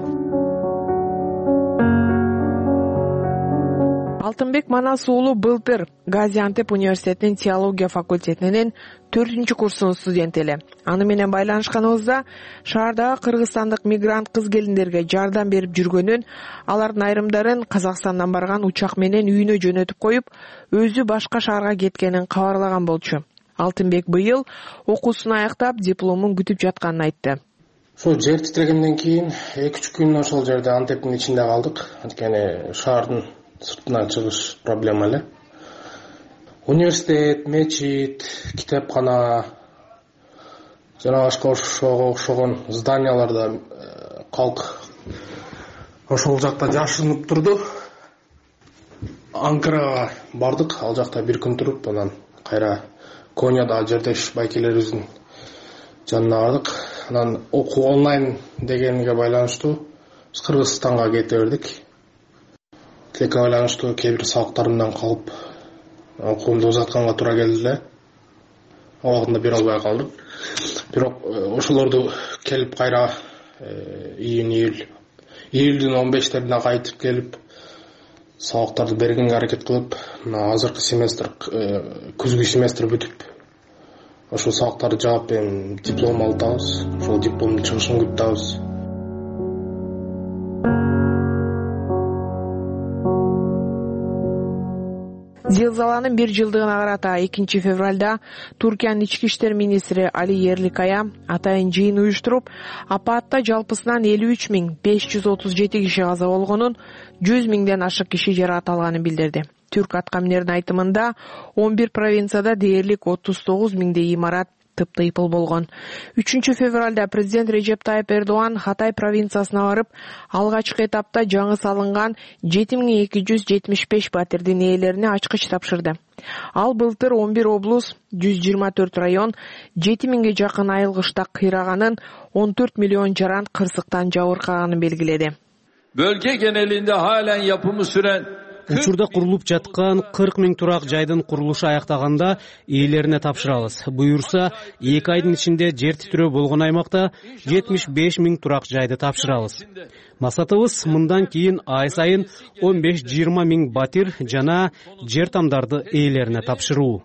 Алтынбек Манас уулу былтыр Газиантеп университетинин теология факультетинин 4-курсунун студенти эле. Аны менен байланышканыбызда шаардагы кыргызстандык мигрант кыз-келиндерге жардам берип жүргөнүн, алардын айрымдарын Казакстандан барган учак менен үйүнө жөнөтүп коюп, өзү башка шаарга кеткенин кабарлаган болчу. Алтынбек быйыл окуусун аяктап, дипломун күтүп жатканын айтты. Ошо жер титирегенден кийин 2-3 күн ошол жерде Антептин ичинде калдык. Анткени шаардын сыртына чыгыш проблема эле. Университет, мечит, китепкана жана башка ошого окшогон зданияларда калк ошол жакта жашынып турду. Анкарага бардык, ал жакта 1 күн туруп, анан кайра Коньяда жердеш байкелерибиздин жанына бардык. Анан окуу онлайн дегенге байланыштуу биз Кыргызстанга кете бердик. Тилекке байланыштуу кээ бир сабактарымдан калып, окуумду узатканга туура келди эле. Убагында бере албай калдым. Бирок ошолорду келип кайра июльдүн 15-лерине кайтып келип, сабактарды бергенге аракет кылып, азыркы семестр, күзгү семестр бүтүп, ошол сабактарды жаап эми диплом алабыз. Ошол дипломдун чыгышын күтөбүз. Зилзаланын 1 жылдыгына карата 2 февралда Туркиянын ички иштер министри Али Ерликая атайын жыйын уюштуруп, апатта жалпысынан 53.537 киши каза болгонун, 100 миңден ашык киши жаракат алганын билдирди. Түрк аткаминердин айтымында 11 провинцияда дээрлик 39 миңдей имарат тыптыйпыл болгон. 3 февралда президент Режеп Тайып Эрдоган Хатай провинциясына барып, алгачкы этапта жаңы салынган 7275 батирдин ээлерине ачкыч тапшырды. Ал былтыр 11 облус, 124 район, 7000ге жакын айылгышта кыйраганын, 14 миллион жаран кырсыктан жабыркаганын белгиледи. Bölge genelinde halen yapımı süren Учурда курулуп жаткан 40 000 турак жайдын курулушу аяктаганда ээлерине тапшырабыз. Буюрса, 2 айдын ичинде жер титирөө болгон аймакта 75 000 турак жайды тапшырабыз. Максатыбыз мындан кийин ай сайын 15-20 000 батир жана жер тамдарды ээлерине тапшыруу.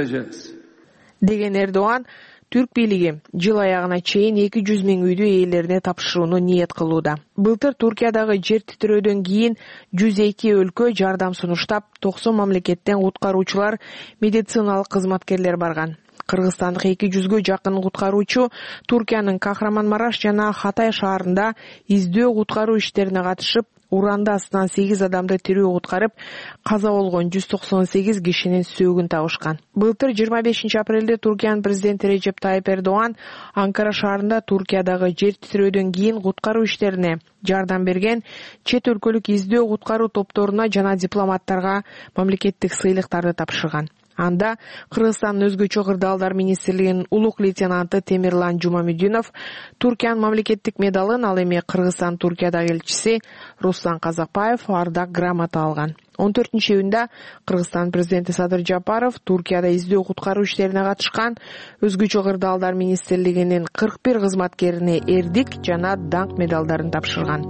Деген Эрдоган, Түрк бийлиги жыл аягына чейин 200 000 үйдү ээлерине тапшырууну ниет кылууда. Былтыр Туркиядагы жер титирөөдөн кийин 102 өлкө жардам сунуштап, 90 мамлекеттен куткаруучулар, медициналык кызматкерлер барган. Кыргызстандык 200гө жакын куткаруучу Туркиянын Кахраманмараш жана Хатай шаарында издөө куткаруу иштерине катышып, уранды астынан 8 адамды тирүү куткарып, каза болгон 198 кишинин сөөгүн табышкан. Былтыр 25 апрелде Туркиянын президенти Режеп Тайып Эрдоган Анкара шаарында Туркиядагы жер титирөөдөн кийин куткаруу иштерине жардам берген чет өлкөлүк издөө куткаруу топторуна жана дипломаттарга мамлекеттик сыйлыктарды тапшырган. Анда Кыргызстандын өзгөчө кырдаалдар министрлигинин улук лейтенанты Темирлан Жумамединов Туркиянын мамлекеттик медалын, ал эми Кыргызстан Туркиядагы элчиси Руслан Казакбаев ардак грамота алган. 14-июнда Кыргызстан президенти Садыр Жапаров Туркияда издөө куткаруу иштерине катышкан өзгөчө кырдаалдар министрлигинин 41 кызматкерине эрдик жана даңк медалдарын тапшырган.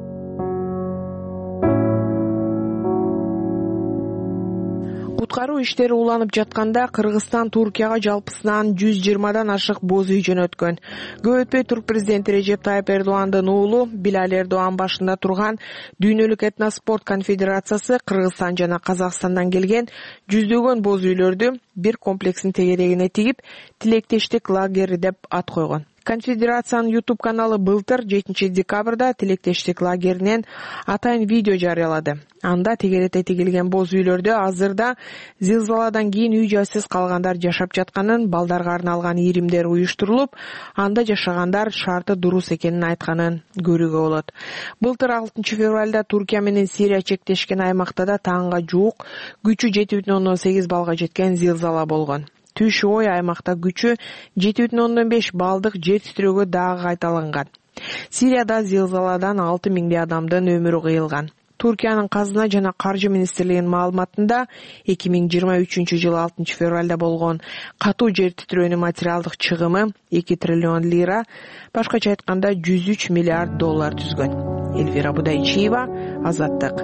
Куткаруу иштери уланып жатканда Кыргызстан Туркияга жалпысынан 120дан ашык боз үй жөнөткөн. Көп өтпөй Турк президенти Режеп Тайып Эрдогандын уулу Билал Эрдоган башында турган Дүйнөлүк этноспорт конфедерациясы Кыргызстан жана Казакстандан келген жүздөгөн боз үйлөрдү бир комплекстин тегерегине тигип, тилектештик лагери деп ат койгон. Конфедерациянын YouTube каналы былтыр 7 декабрда тилектештик лагеринен атайын видео жарыялады. Анда тегерете тигилген боз үйлөрдө азырда зилзаладан кийин үй жайсыз калгандар жашап жатканын, балдарга арналган ийримдер уюштурулуп, анда жашагандар шарты дурус экенин айтканын көрүүгө болот. Былтыр 6 февралда Туркия менен Сирия чектешкен аймакта да таңга жуук күчү 7,8 балга жеткен зилзала болгон. Түш ой аймакта күчү 7,5 балдык жер титирөөгө дагы кайталанган. Сирияда зилзаладан 6000 адамдын өмүрү кыйылган. Туркиянын казына жана каржы министрлигинин маалыматында 2023 жылы 6 февралда болгон катуу жер титирөөнүн материалдык чыгымы 2 триллион лира, башкача айтканда 103 миллиард доллар түзгөн. Эльвира Будайчиева, Азаттык.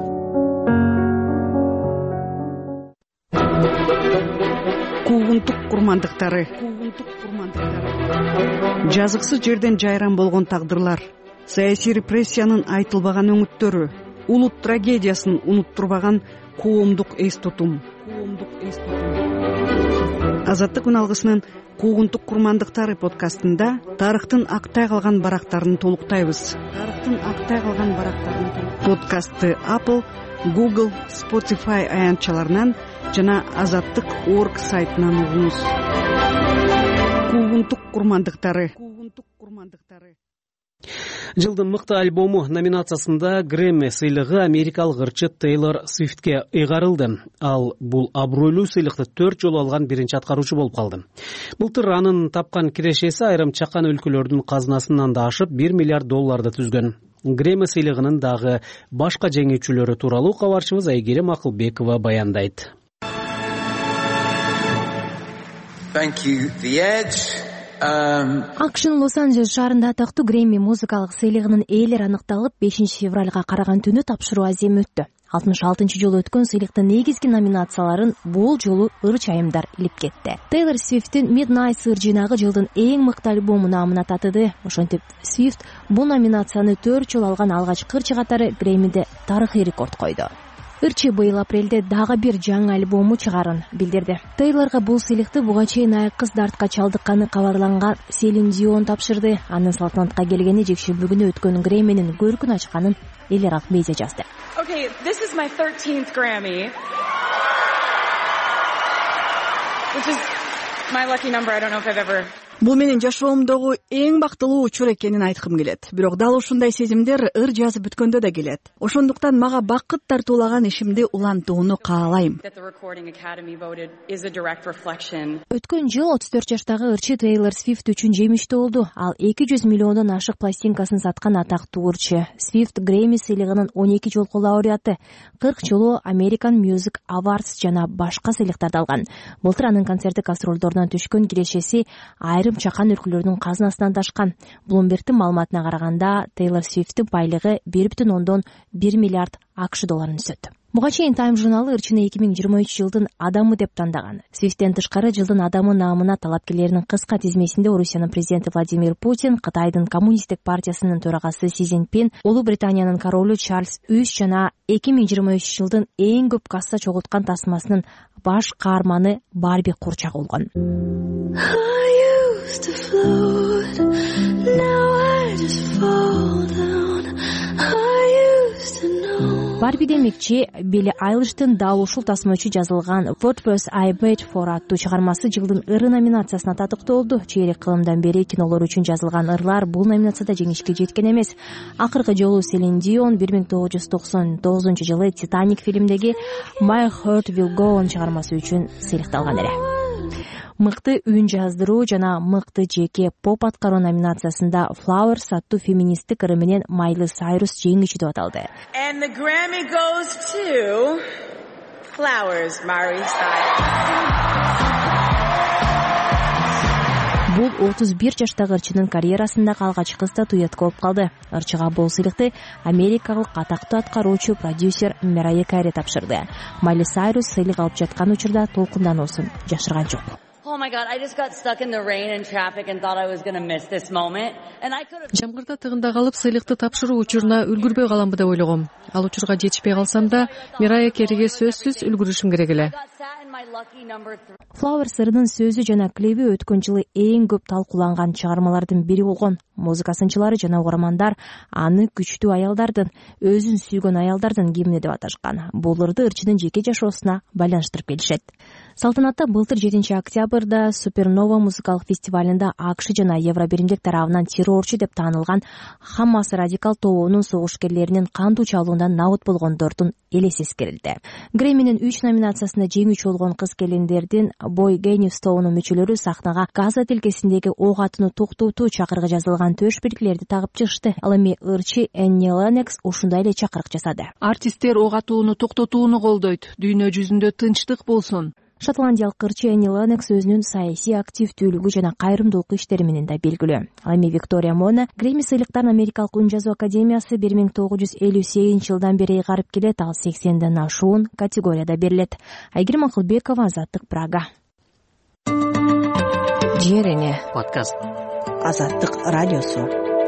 Куугунтук курмандыктары. Жазыксыз жерден жайран болгон тагдырлар, саясий репрессиянын айтылбаган өңүттөрү, улут трагедиясын унуттурбаган коомдук эс тутум. Азаттык үн алгысынын Куугунтук курмандыктары подкастында тарыхтын актай калган барактарын толуктайбыз. Подкастты Apple, Google, Spotify аянтчаларынан жана Азаттык.org сайтынан угуңуз. Куугунтук курмандыктары. Жылдын мыкты альбому номинациясында Грэмми сыйлыгы америкалык ырчы Тейлор Свифтке ыйгарылды. Ал бул абройлуу сыйлыкты 4 жолу алган биринчи аткаруучу болуп калды. Былтыр анын тапкан кирешеси айрым чакан өлкөлөрдүн казынасынан да ашып 1 миллиард долларды түзгөн. Грэмми сыйлыгынын дагы башка жеңүүчүлөрү тууралуу кабарчыбыз Айгерим Акылбекова баяндайт. Thank you, The Edge. AQSh'нын Лос-Анджелес шаарында атактуу Грэмми музыкалык сыйлыгынын ээлери аныкталып, 5 февралга караган түнү тапшыруу аземи өттү. 66 жолу өткөн сыйлыктын негизги номинацияларын бул жолу ырч айымдар илип кетти. Тейлор Свифттин Midnight сыр жыйнагы жылдын эң мыкты альбому намына татыды. Ошентип Свифт бул номинацияны 4 жолу алган алгачкы ырчы катары Грэммиде тарыхый рекорд койду. Ырчы быйыл апрелде дагы бир жаңы альбому чыгарын билдирди. Тейлорго бул сыйлыкты буга чейин айкыз дартка чалдыкканы кабарланган Селин Дион тапшырды. Анын салтанатка келгени жекшемби күнү өткөн Грэмминин көркүн ачканын элер ак медиа жазды. Okay, this is my 13th Grammy. Which is my lucky number. I don't know if I've ever... Бул менин жашоомдогу эң бактылуу учур экенин айткым келет. Бирок дал ушундай сезимдер ыр жазып бүткөндө да келет. Ошондуктан мага бакыт тартуулаган ишимди улантууну каалайм. Өткөн жыл 34 жаштагы ырчы Тейлор Свифт үчүн жемиштүү болду. Ал 200 миллиондон ашык пластинкасын саткан атактуу ырчы. Свифт Грэмми сыйлыгынын 12 жолку лауреаты, 40 жолу American Music Awards жана башка сыйлыктарды алган. Былтыр анын концерттик гастролдордон түшкөн кирешеси айрым чакан өлкөлөрдүн казынасынан ташкан. Bloomberg'тин маалыматына караганда, Тейлор Свифттин байлыгы 1,1 миллиард AQSh долларын өсөт. Буга чейин Time журналы ырчыны 2023 жылдын адамы деп тандаган. Свифттен тышкары жылдын адамы наамына талапкерлеринин кыска тизмесинде Орусиянын президенти Владимир Путин, Кытайдын коммунисттик партиясынын төрагасы Си Цзиньпин, Улуу Британиянын королу Чарльз Үч жана 2023 жылдын эң көп касса чогулткан тасмасынын баш каарманы Барби курчак болгон. To float, now I just fall down. I used to know. Барби демекчи Билли Айлиштин дал ушул тасма үчүн жазылган What Was I Made For аттуу чыгармасы жылдын ыры номинациясына татыктуу болду. Чейрек кылымдан бери кинолор үчүн жазылган ырлар бул номинацияда жеңишке жеткен эмес. Акыркы жолу Селин Дион 1999 жылы Титаник фильмдеги My Heart Will Go On чыгармасы үчүн сыйлыкталган эле. Мыкты үн жаздыруу жана мыкты жеке поп аткаруу номинациясында Flowers аттуу феминисттик ыры менен Майли Сайрус жеңүүчү деп аталды. And the Grammy goes to Flowers, Miley Cyrus. Бул 31 жаштагы ырчынын карьерасындагы алгачкы статуэтка болуп калды. Ырчыга бул сыйлыкты америкалык атактуу аткаруучу продюсер Mariah Carey тапшырды. Майли Сайрус сыйлык алып жаткан учурда толкундануусун жашырган жок. Oh my god, I just got stuck in the rain and traffic and thought I was going to miss this moment. And I could have... Жамгырда тыгында калып, сыйлыкты тапшыруу учуруна үлгүрбөй каламбы деп ойлогом. Ал учурга жетишпей калсам да, Мирая Керриге сөзсүз үлгүрүшүм керек эле. Flowers ырынын сөзү жана клиби өткөн жылы эң көп талкууланган чыгармалардын бири болгон. Музыка сынчылары жана угармандар аны күчтүү аялдардын, өзүн сүйгөн аялдардын гимни деп аташкан. Бул ырды ырчынын жеке жашоосуна байланыштырып келишет. Салтанатта былтыр 7 октябрда Супернова музыкалык фестивалында АКШ жана Евробиримдик тарабынан террорчу деп таанылган Хамас радикал тобунун согушкерлеринин кандуу чалуундан набыт болгондордун элеси эскерилди. Грэмминин 3 номинациясында жеңүүчү болгон кыз-келиндердин Boy Genius тобунун мүчөлөрү сахнага Газа тилкесиндеги ок атууну токтотуу чакырыгы жазылган төш-белгилерди тагып чыгышты. Ал эми ырчы Энни Ленокс ушундай эле чакырык жасады. Артисттер ок атууну токтотууну колдойт. Дүйнө жүзүндө тынчтык болсун. Шотландиялык ырчы Энни Ленокс өзүнүн саясий активдүүлүгү жана кайрымдуулук иштери менен да белгилүү. Ал эми Виктория Мона Грэмми сыйлыктарын Америкалык үн жазуу академиясы 1958 жылдан бери ыйгарып келет. Ал 80ден ашуун категорияда берилет. Айгерим Акылбекова, Азаттык, Прага. Жер эне подкаст. Азаттык радиосу.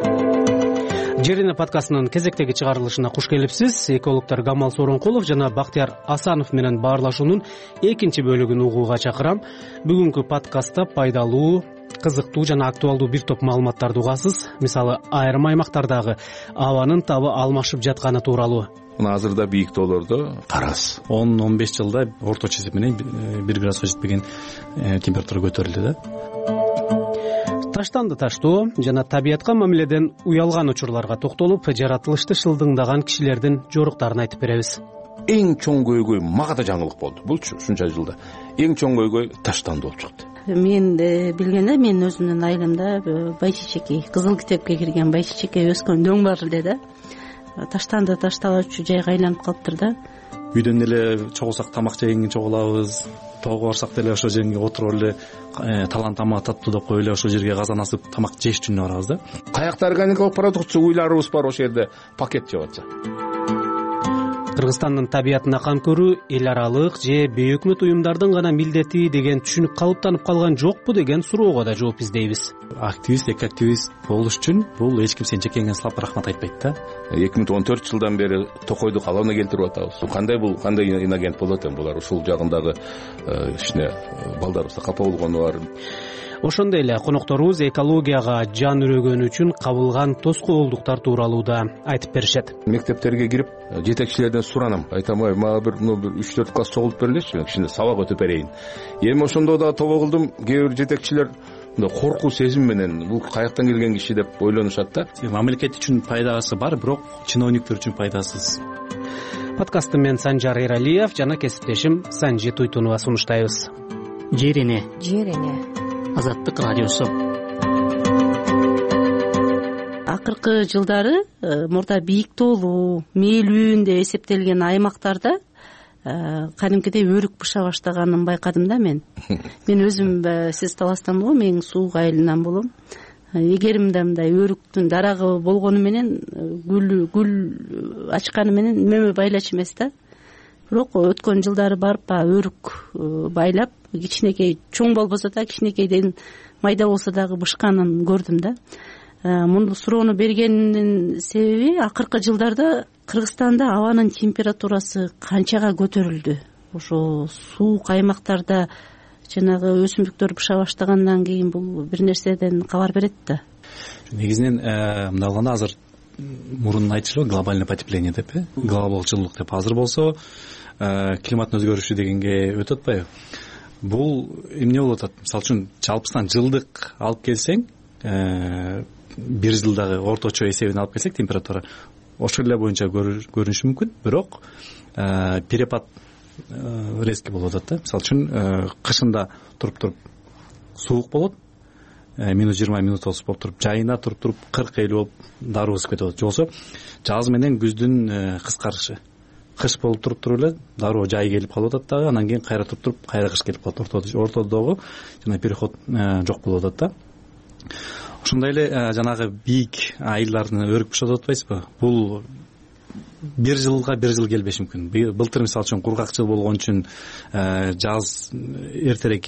Жер эне подкастынын кезектеги чыгарылышына куш келипсиз. Экологтор Камал Сооронкулов жана Бактияр Асанов менен баарлашуунун экинчи бөлүгүн угууга чакырам. Бүгүнкү подкастта пайдалуу, кызыктуу жана актуалдуу бир топ маалыматтарды угасыз. Мисалы, айрым аймактардагы абанын табы алмашып жатканы тууралуу. Мына азырда бийик тоолордо тараз 10-15 жылда орточо эсеп менен 1 градуска жетпеген температура көтөрүлдү да. Таштанды таштоо жана табиятка мамиледен уялган учурларга токтолуп, жаратылышты шылдыңдаган кишилердин жоруктарын айтып беребиз. Эң чоң көйгөй мага да жаңылык болду. Булчу ушунча жылда эң чоң көйгөй таштанды болуп чыкты. Мен билгенде, мен өзүмдүн айылымда байчечекей, кызыл китепке кирген байчечекей өскөн дөң бар эле да. Таштанды ташталуучу жайга айланып калыптыр да. Үйдөн эле чогулсак тамак жегенге чогулабыз, тоого барсак деле ошол жерге отуруп эле талан тамак таттуу деп коюп эле ошол жерге казан асып тамак жеш үчүн барабыз да. Каякта органикалык продукция уйларыбыз бар, ошол жерде пакет жеп атча. Кыргызстандын табиятына кам көрүү эл аралык же бейөкмөт уюмдардын гана милдети деген түшүнүк калыптанып калган жокпу деген суроого да жооп издейбиз. Активист, экоактивист болуш үчүн бул эч ким сен чекеңе сылап рахмат айтпайт да. 2014 жылдан бери токойду калыбына келтирип атабыз. Кандай инагент болот эми булар ушул жагындагы ишине балдарыбызда капа болгону бар. Ошондой эле конокторубуз экологияга жан үрөгөнү үчүн кабылган тоскоолдуктар тууралуу да айтып беришет. Мектептерге кирип жетекчилерден суранам. Айтам, мага бир 3-4 класс чогултуп берилечи, кичине сабак өтүп берейин. Эми ошондо да тобо кылдым. Кээ бир жетекчилер коркуу сезим менен бул каяктан келген киши деп ойлонушат да. Мамлекет үчүн пайдасы бар, бирок чиновниктер үчүн пайдасыз. Подкастты мен Санжар Эралиев жана кесиптешим Санжи Туйтунова сунуштайбыз. Жер эне. Азаттык радиосу. Акыркы жылдары мурда бийик тоолуу, мээлүүн деп эсептелген аймактарда кадимкидей өрүк быша баштаганын байкадым да мен. Мен өзүм сиз таластан го, мен суук айылынан болом. Эгеримде мындай өрүктүн дарагы болгону менен гүл ачканы менен мөмө байлач эмес да. Бирок өткөн жылдары барып өрүк байлап, кичинекей чоң болбосо да, кичинекейден майда болсо дагы бышканын көрдүм да. Мунду суроону бергендин себеби акыркы жылдарда Кыргызстанда абанын температурасы канчага көтөрүлдү. Ошо суук аймактарда жанагы өсүмдүктөр быша баштагандан кийин бул бир нерседен кабар берет да. Негизинен мындай болгондо азыр мурун айтчу глобальный потепление деп, глобалдык жылуулук деп. Азыр болсо климаттын өзгөрүшү дегенге өтүп атпайбы? Бул эмне болуп атат? Мисалы үчүн жалпысынан жылдык алып келсең, бир жылдагы орточо эсебин алып келсек, температура ошол эле боюнча көрүнүшү мүмкүн, бирок перепад резкий болуп атат да. Мисалы үчүн кышында туруп суук болот, -20 минут болуп туруп, жайына туруп 40-50 болуп дароо өсүп кетип атат. Жолсо жаз менен күздүн кыскарышы. Кыш болуп туруп эле дароо жай келип калып атат дагы, анан кийин кайра туруп кайра кыш келип калат. Ортодогу жана переход жок болуп атат да. Ошондой эле жанагы бийик айылдардын өрүк бышап атпайсызбы? Бул бир жылга бир жыл келбеши мүмкүн. Былтыр мисалы үчүн кургак жыл болгон үчүн жаз эртерээк келип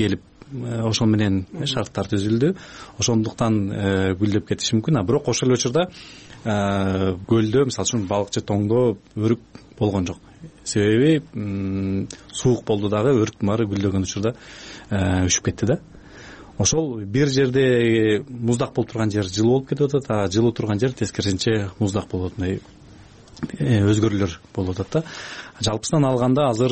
ошол менен шарттар түзүлдү, ошондуктан гүлдөп кетиши мүмкүн. Бирок ошол эле учурда көлдө мисалы үчүн балыкчы тоңдо өрүк болгон жок. Себеби суук болду дагы, өрүк баары гүлдөгөн учурда өшүп кетти да. Ошол бир жерде муздак болуп турган жер жылуу болуп кетип атат, а жылуу турган жер тескерисинче муздак болуп атат, мындай өзгөрүүлөр болуп атат да. Жалпысынан алганда азыр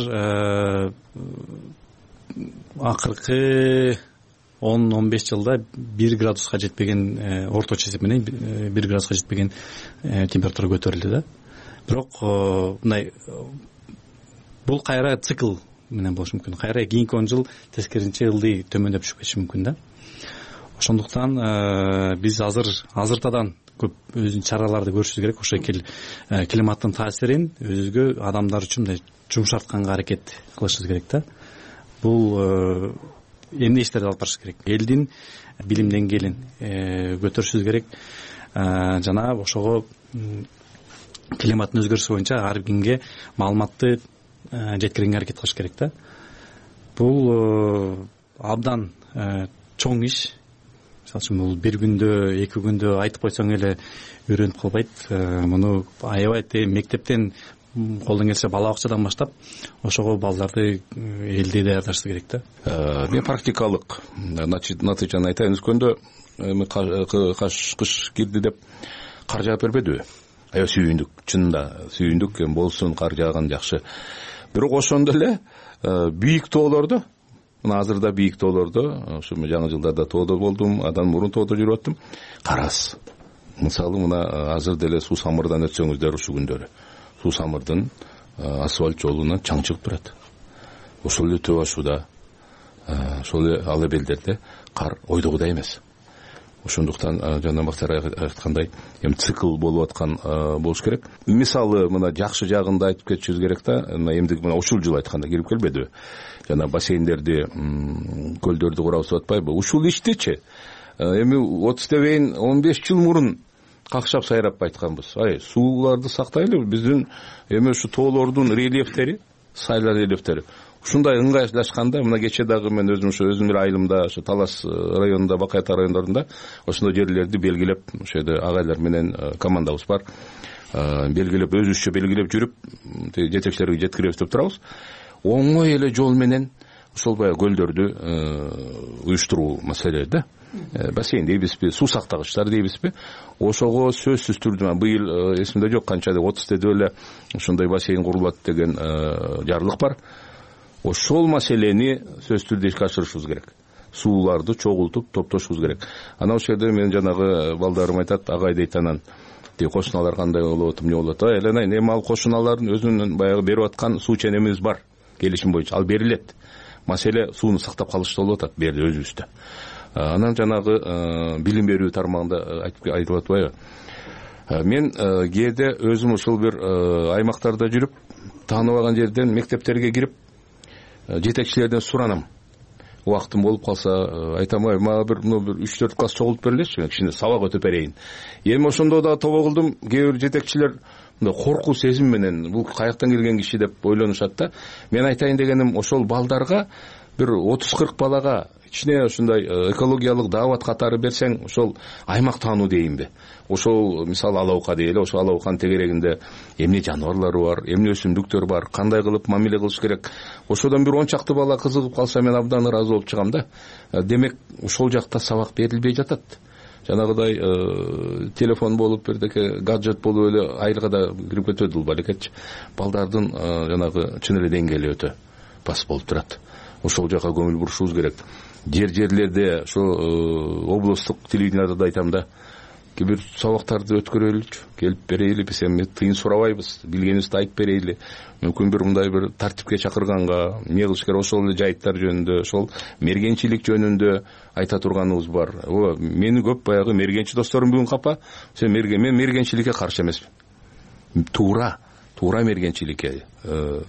акыркы 10-15 жылда 1 градуска жетпеген, орточо эсеп менен 1 градуска жетпеген температура көтөрүлдү да. Бирок мындай бул кайра цикл менен болушу мүмкүн. Кайра кийинки 10 жыл тескерисинче ылдый төмөндөп түшүп кетиши мүмкүн да. Ошондуктан биз азыртадан көп өзүнүн чараларды көрүшүбүз керек. Ошо климаттын таасирин өзүбүзгө, адамдар үчүн мындай жумшартканга аракет кылышыбыз керек да. Бул эмне иштерди алып барыш керек? Элдин билим деңгээлин көтөрүшүбүз керек. Жана ошого климаттын өзгөрүшү боюнча ар кимге маалыматты жеткиргенге аракет кылыш керек да. Бул абдан чоң иш. Мисалы үчүн бул бир күндө, 2 күндө айтып койсоң эле үйрөнүп калбайт. Муну аябай мектептен, колдон келсе бала бакчадан баштап ошого балдарды элди даярдашыбыз керек да. Мен практикалык натыйжаны айтайын. Өткөндө кыш кирди деп кар жаап бербедиби? Аябай сүйүндүк, чынында сүйүндүк, болсун кар жааган жакшы. Бирок ошондо эле бийик тоолордо, мына азырда бийик тоолордо, ошо жаңы жылдарда тоодо болдум, андан мурун тоодо жүрүп аттым. Кар аз. Мисалы мына азыр деле Суу Самырдан өтсөңүздөр ушул күндөрү. Суу Самырдын асфальт жолунан чаң чыгып турат. Ошол эле Төө Ашууда, ошол эле ал белдерде кар ойдогудай эмес. Ошондуктан жана бактар айткандай, цикл болуп аткан болуш керек. Мисалы мына жакшы жагында айтып кетишибиз керек да. Эмди мына ушул жыл айтканда кирип келбедиби? Жана бассейндерди, көлдөрдү курабыз атпайбы? Ушул иштичи эми 30 дебейин 15 жыл мурун какшап сайрап айтканбыз. Сууларды сактайлы, биздин эми ушу тоолордун рельефтери, сайлар рельефтери ушундай ыңгайлашканда, мына кече дагы мен өзүм бир айылымда, ошо Талас районунда, Бакай Ата райондорунда ошондой жерлерди белгилеп, ошо жерде агайлар менен командабыз бар. Белгилеп, өзүбүзчө белгилеп жүрүп, жетекчилерге жеткиребиз деп турабыз. Оңой эле жол менен ошол баягы көлдөрдү уюштуруу маселе да. Бассейн дейбизби, суу сактагычтар дейбизби? Ошого сөзсүз түрдө быйыл эсимде жок канча деп 30 эле ошондой бассейн курулат деген жарлык бар. Ошол маселени сөзсүз түрдө ишке ашырышыбыз керек. Сууларды чогултуп, топтошубуз керек. Анан ошол жерде мен жанагы балдарым айтат, агай дейт, анан кошуналар кандай болот, эмне болот? Эленайн, эми ал кошуналардын өзүнүн баягы берип аткан суу ченемибиз бар. Келишим боюнча ал берилет. Маселе сууну сактап калышта болуп атат, берди өзүбүздө. Анан жанагы билим берүү тармагында айтылып атпайбы? Мен кээде өзүм ушул бир аймактарда жүрүп, тааныбаган жерден мектептерге кирип, жетекчилерден суранам. Убактым болуп калса, айтам, мага бир 3-4 класс чогултуп берилечи, кичине сабак өтүп берейин. Эми ошондо да тобо кылдым, кээ бир жетекчилер коркуу сезим менен бул каяктан келген киши деп ойлонушат да. Мен айтайын дегеним, ошол балдарга бир 30-40 балага кичине ушундай экологиялык даават катары берсең, ошол аймак таануу дейинби? Ошол мисалы Алаука дейли, ошол Алауканын тегерегинде эмне жаныбарлары бар, эмне өсүмдүктөр бар, кандай кылып мамиле кылыш керек. Ошодон бир 10 чакты бала кызыгып калса, мен абдан ыраазы болуп чыгам да. Демек, ошол жакта сабак берилбей жатат. Жанагыдай телефон болуп, бирдеке гаджет болуп эле айылга да кирип кетет бул балекетчи. Балдардын жанагы чын эле деңгээли өтө пас болуп турат. Ошол жака көңүл бурушубуз керек. Жерлерде ошо облустук телевидениеда айтам да, бир сабактарды өткөрөлүчү, келип берейли, биз эми тыйын сурабайбыз, билгенибизди айтып берейли. Мүмкүн бир мындай бир тартипке чакырганга, эмне кылыш керек, ошол эле жайыттар жөнүндө, ошол мергенчилик жөнүндө айта турганыбыз бар. Мени көп баягы мергенчи досторум бүгүн капа. Мен мергенчиликке каршы эмесмин. Туура мергенчиликке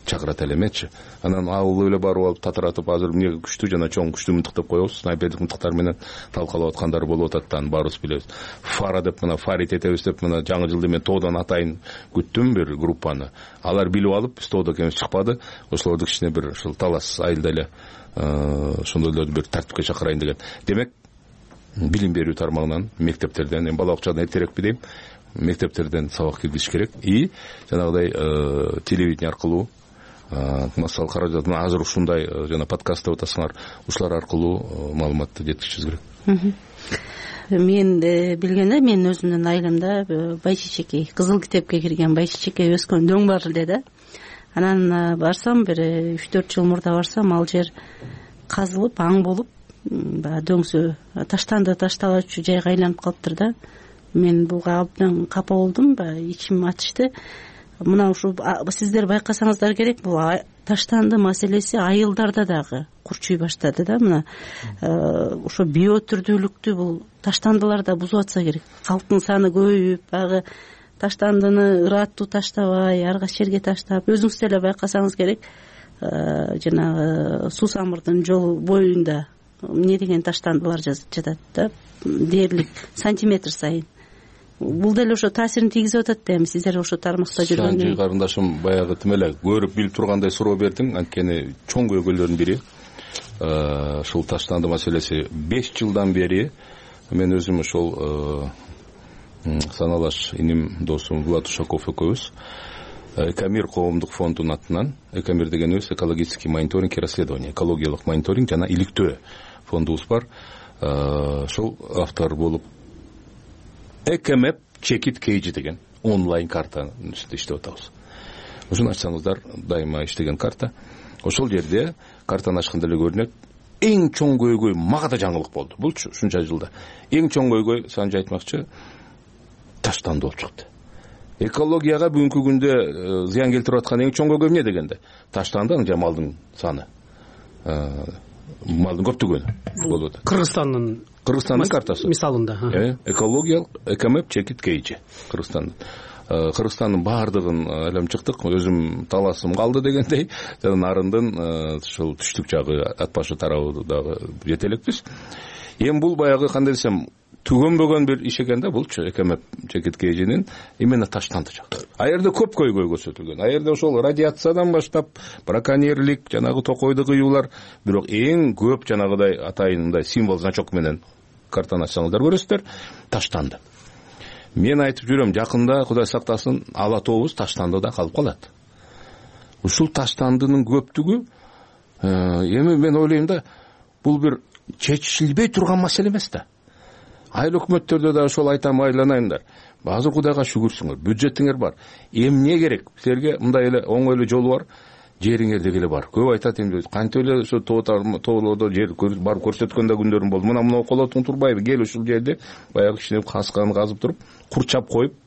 чакырат эле эметчи. Анан ал эле барып алып татыратып азыр эмне күчтүү жана чоң күчтүү мынтыктап коебуз, снайпердик мынтыктар менен талкалап аткандар болуп атат да, аны баарыбыз билебиз. Фара деп мына фарит этебиз деп мына жаңы жылда мен тоодан атайын күттүм бир группаны. Алар билип алып, биз тоодо экенибиз чыкпады. Ошолорду кичине бир ушул талас айылда эле ошондойлорду бир тартипке чакырайын деген. Демек, билим берүү тармагынан, мектептерден, эми бала бакчадан эртерээк билем, мектептерден сабак киргизиш керек. И жанагыдай телевидение аркылуу массалык каражат, азыр ушундай жана подкаст деп атасыңар, ушулар аркылуу маалыматты жеткизишибиз керек. Мен билгенде, мен өзүмдүн айылымда байчичекей, кызыл китепке кирген байчичекей өскөн дөң бар эле да. Анан барсам, бир 3-4 жыл мурда барсам, ал жер казылып, аң болуп, баягы дөңсө ташталачу жайга айланып калыптыр да. Мен буга абдан капа болдум, ичим ачышты. Мына ушу сиздер байкасаңыздар керек, бул таштанды маселеси айылдарда дагы курчуй баштады да. Мына ошо биотүрдүүлүктү бул таштандыларда бузуп атса керек. Калктын саны көбөйүп, баягы таштандыны ыраттуу таштабай, ар кайсы жерге таштап, өзүңүз деле байкасаңыз керек, жанагы суу самырдын жол боюнда эмне деген таштандылар жатат да, дээрлик сантиметр сайын. Бул деле ошо таасирин тийгизип атат да. Эми сиздер ошо тармакта жүргөндөн Санжи карындашым баягы тим эле көрүп билип тургандай суроо бердиң. Анткени чоң көйгөйлөрдүн бири ушул таштанды маселеси. 5 жылдан бери мен өзүм ошол саналаш иним досум Влад Ушаков экөөбүз Экомир коомдук фондунун атынан, Экомир дегенибиз экологический мониторинг и расследование, экологиялык мониторинг жана иликтөө фондубуз бар. Ошол автор болуп Экомеп чекит кейжи деген онлайн картанын үстүндө иштеп атабыз. Ошону ачсаңыздар, дайыма иштеген карта. Ошол жерде картаны ачканда эле көрүнөт. Эң чоң көйгөй мага да жаңылык болду. Булчу ушунча жылда. Эң чоң көйгөй, Санжи айтмакчы, таштанды болуп чыкты. Экологияга бүгүнкү күндө зыян келтирип аткан эң чоң көйгөй эмне дегенде? Таштанды жана малдын саны. Малдын көптүгөнү болуп атат. Кыргызстандын картасы мисалында экологиялык Экомеп чекит кейжи Кыргызстандын баардыгын айланып чыктык. Өзүм таласым калды дегендей, жана нарындын ушул түштүк жагы ат башы тарабы дагы жете элекпиз. Эми бул баягы кандай десем, түгөнбөгөн бир иш экен да булчу Экомеп чекит кейжинин именно таштанды жагы. А жерде көп көйгөй көрсөтүлгөн. А жерде ошол радиациядан баштап браконьерлик, жанагы токойду кыюулар, бирок эң көп жанагыдай атайындай символ значок менен картаны ачсаңыздар көрөсүздөр, таштанды. Мен айтып жүрөм, жакында Кудай сактасын, ала тообуз таштандыда калып калат. Ушул таштандынын көптүгү эми мен ойлойм да, бул бир чечилбей турган маселе эмес да. Айыл өкмөттөрдө да ошол айтам, айланайындар. Азыр Кудайга шүгүрсүңөр, бюджетиңер бар. Эмне керек? Силерге мындай эле оңой эле жолу бар. Жериңер деги эле бар. Көп айтат эми кантип эле ошо тоолордо жер барып көрсөткөн да күндөрүм болду. Мына околотуң турбайбы? Кел ушул жерде баягы кичине касканы казып туруп, курчап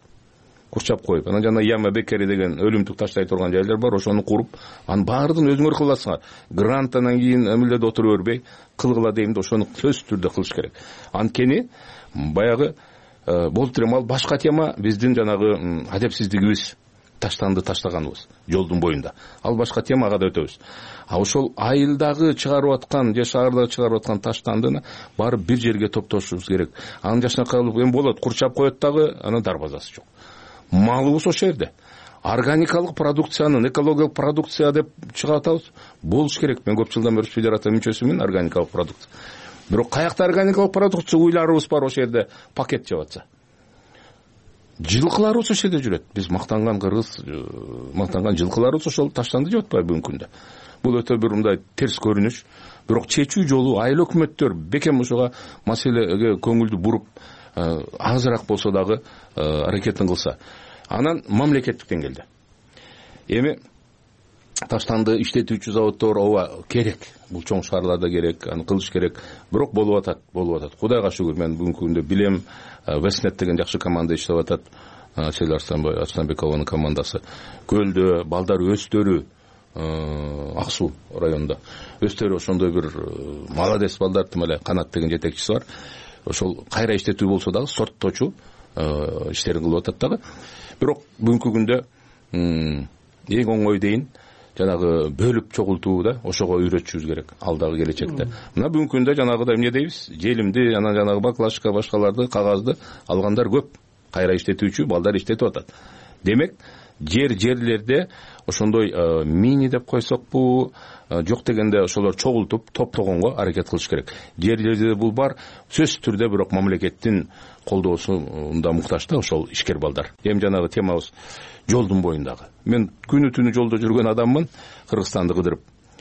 коюп. Анан жана яма бекери деген өлүмтүк таштай турган жайлар бар, ошону куруп, анын баардыгын өзүңөр кыласыңар. Грант анан кийин эмилде отуруп бербей, кылгыла дейм да, ошону сөзсүз түрдө кылыш керек. Анткени баягы болуп ал башка тема, биздин жанагы адепсиздигибиз, таштанды таштаганыбыз жолдун боюнда. Ал башка темага да өтөбүз. А ошол айылдагы чыгарып аткан же шаардагы чыгарып аткан таштандыны барып бир жерге топтошубуз керек. Анын жашына калып эми болот, курчап коет дагы, анан дарбазасы жок. Малыбыз ошол жерде. Органикалык продукциянын, экологиялык продукция деп чыгып атабыз. Болуш керек. Мен көп жылдан бери федерация мүчөсүмүн, органикалык продукция. Бирок каякта органикалык продукция уйларыбыз бар ошол жерде пакет жеп атса. Жылкыларыбыз ошол жерде жүрөт. Биз мактанган кыргыз, мактанган жылкыларыбыз ошол таштанды жеп атпайбы бүгүнкү күндө. Бул өтө бир мындай терс көрүнүш. Бирок чечүү жолу айыл өкмөттөр бекем ушуга маселеге көңүлдү буруп, азыраак болсо дагы аракетин кылса. Анан мамлекеттик деңгээлде. Эми таштанды иштетүүчү заводдор ооба керек. Бул чоң шаарларда керек, аны кылыш керек. Бирок болуп атат. Кудайга шүгүр, мен бүгүнкү күндө билем, Вестнет деген жакшы команда иштеп атат. Сель Арстанбекованын командасы. Көлдө балдар өстөрү, Ак Суу районунда өстөрү ошондой бир молодец балдар, тим эле Канат деген жетекчиси бар. Ошол кайра иштетүү болсо дагы сорттоочу иштерин кылып атат дагы. Бирок бүгүнкү күндө эң оңой дейин жанагы бөлүп чогултуу да ошого үйрөтүшүбүз керек алдагы келечекте. Мына бүгүнкү күндө жанагыдай эмне дейбиз, желимди, анан жанагы баклажка башкаларды, кагазды алгандар көп, кайра иштетүүчү балдар иштетип атат. Демек жерлерде ошондой мини деп койсокпу, жок дегенде ошолор чогултуп топтогонго аракет кылыш керек. Жерлерде бул бар, сөзсүз түрдө бирок мамлекеттин колдоосунда муктаж да ошол ишкер балдар. Эми жанагы темабыз жолдун боюндагы. Мен күнү түнү жолдо жүргөн адаммын, Кыргызстанды кыдырып.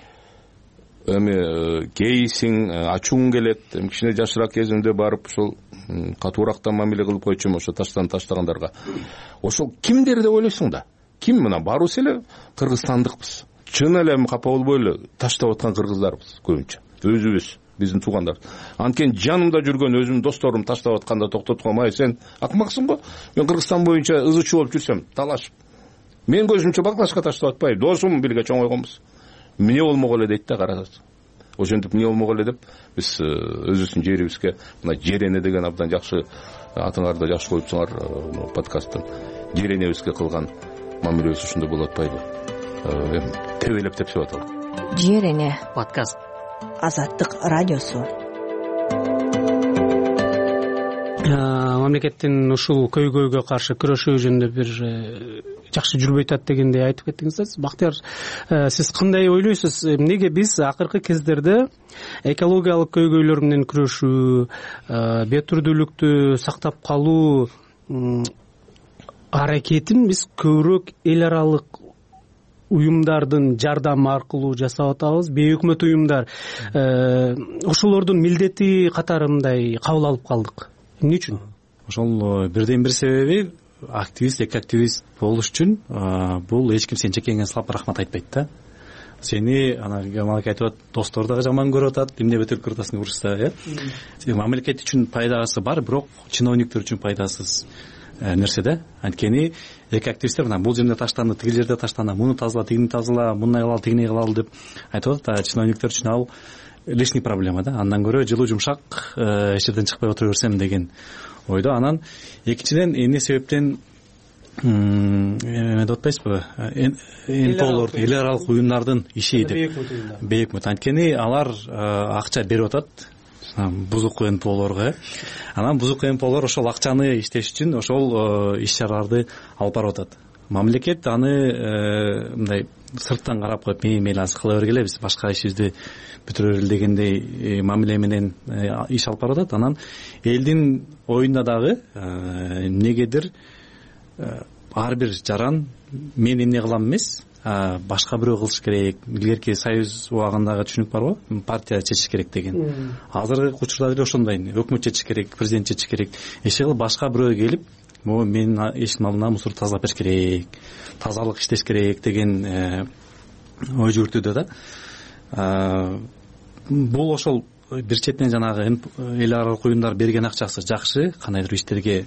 Эми кейсиң, ачууң келет, кичине жашыраак кезимде барып ошол катуураактан мамиле кылып койчумун ошо таштагандарга. Ошол кимдер деп ойлойсуң да? Ким мына барыбыз эле кыргызстандыкпыз. Чын эле капа болбой эле таштап аткан кыргыздарбыз көбүнчө. Өзүбүз, биздин туугандар. Анткени жанымда жүргөн өзүмдүн досторум таштап атканда токтотком, ай сен акмаксың го? Мен Кыргызстан боюнча ызычуу болуп жүрсөм, талашып. Мен көзүмчө баклашка таштап атпайбы, досум бирге чоңойгонбуз. Эмне болмок эле дейт да, карасыз. Ошентип эмне болмок эле деп биз өзүбүздүн жерибизге мына Жерене деген абдан жакшы атыңарды жакшы коюпсуңар подкасттын. Жеренебизге кылган мамилебиз ушундай болуп атпайбы? Эми тебелеп тепсеп аталы. Жерене подкаст. Азаттык радиосу. Мамлекеттин ушул көйгөйгө каршы күрөшүү жөнүндө бир жакшы жүрбөй атат дегендей айтып кеттиңиз. Бактияр, сиз кандай ойлойсуз? Эмнеге биз акыркы кездерде экологиялык көйгөйлөр менен күрөшүү, бет түрдүүлүктү сактап калуу аракетин биз көбүрөөк эл аралык уюмдардын жардамы аркылуу жасап атабыз? Бейөкмөт уюмдар ошолордун милдети катарындай кабыл алып калдык. Эмне үчүн? Ошол бирден бир себеби активист, эки активист болуш үчүн бул эч ким сен чекеңе сылап рахмат айтпайт да. Сени малек айтып атат, достор дагы жаман көрүп атат, эмне бөтөлүп көрүп атасың урушса, мамлекет үчүн пайдасы бар, бирок чиновниктер үчүн пайдасыз нерсе да. Анткени эки активисттер мына бул жерде таштанды, тиги жерде таштанды, муну тазала, тигини тазала, мундай кылалы, тигини кылалы деп айтып атат. Чиновниктер үчүн ал лишний проблема да. Андан көрө жылуу жумшак эч жерден чыкпай отура берсем деген ойдо. Анан экинчиден эмне себептен деп атпайсызбы, НПОлор, эл аралык уюмдардын иши деп, бейөкмөт. Анткени алар акча берип атат бузуку НПОлорго. Анан бузуку НПОлор ошол акчаны иштеш үчүн ошол иш чараларды алып барып атат. Мамлекет аны мындай сырттан карап коюп, мейли азыр кыла бергиле, биз башка ишибизди бүтүрө берели дегендей мамиле менен иш алып барып атат. Анан элдин оюнда дагы эмнегедир ар бир жаран мен эмне кылам эмес, башка бирөө кылыш керек. Илгерки союз убагындагы түшүнүк барбы? Партия чечиш керек деген. Азыркы учурда деле ошондой. Өкмөт чечиш керек, президент чечиш керек. Эч кылып башка бирөө келип, мен эшиктин алдына мусор тазалап бериш керек, тазалык иштеш керек деген ой жүгүртүүдө да. Бул ошол бир четинен жанагы эл аралык уюмдар берген акчасы жакшы, кандайдыр иштерге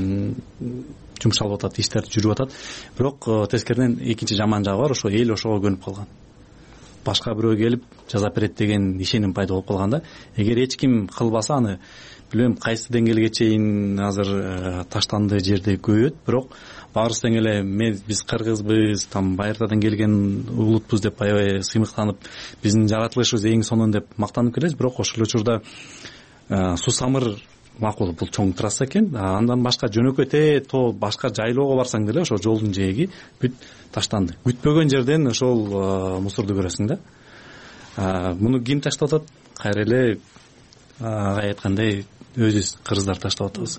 жумшалып атат, иштер жүрүп атат. Бирок тескериден экинчи жаман жагы бар, ошо эл ошого көнүп калган. Башка бирөө келип жазап берет деген ишеним пайда болуп калган да. Эгер эч ким кылбаса, аны билбейм кайсы деңгээлге чейин азыр таштанды жерде көбөйөт, бирок баарыбыз тең эле биз кыргызбыз, там байыртадан келген улутпуз деп аябай сыймыктанып, биздин жаратылышыбыз эң сонун деп мактанып келебиз. Бирок ошол учурда Сусамыр макул, бул чоң трасса экен. Андан башка жөнөкөй то башка жайлоого барсаң деле ошол жолдун жээги бүт таштанды. Күтпөгөн жерден ошол мусорду көрөсүң да. Муну ким таштап атат? Кайра эле айткандай өзүбүз кыргыздар таштап атабыз.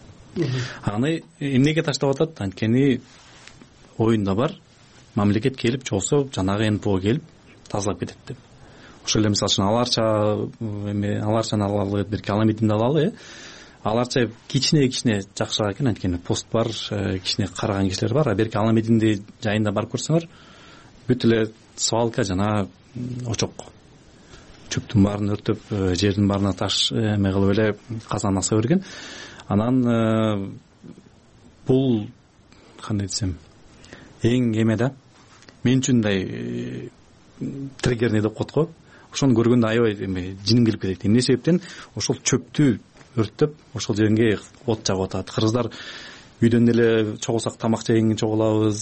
Аны эмнеге таштап атат? Анткени оюнда бар, мамлекет келип чолсо, жанагы НПО келип тазалап кетет деп. Ошол эле мисалы үчүн аларчаны алалы, бирки Аламединди алалы, аларча кичине жакшыраак экен, анткени пост бар, кичине караган кишилер бар. Бирки Аламединди жайында барып көрсөңөр, бүт эле свалка жана очок. Чөптүн баарын өртөп, жердин баарына таш кылып эле казан аса берген. Анан бул кандай десем, эң эме да, мен үчүн мындай триггерный деп коет го. Ошону көргөндө аябай жиним келип кетет. Эмне себептен ошол чөптү өрттөп, ошол жерге от жагып атат. Кыргыздар үйдөн деле чогулсак тамак жегенге чогулабыз,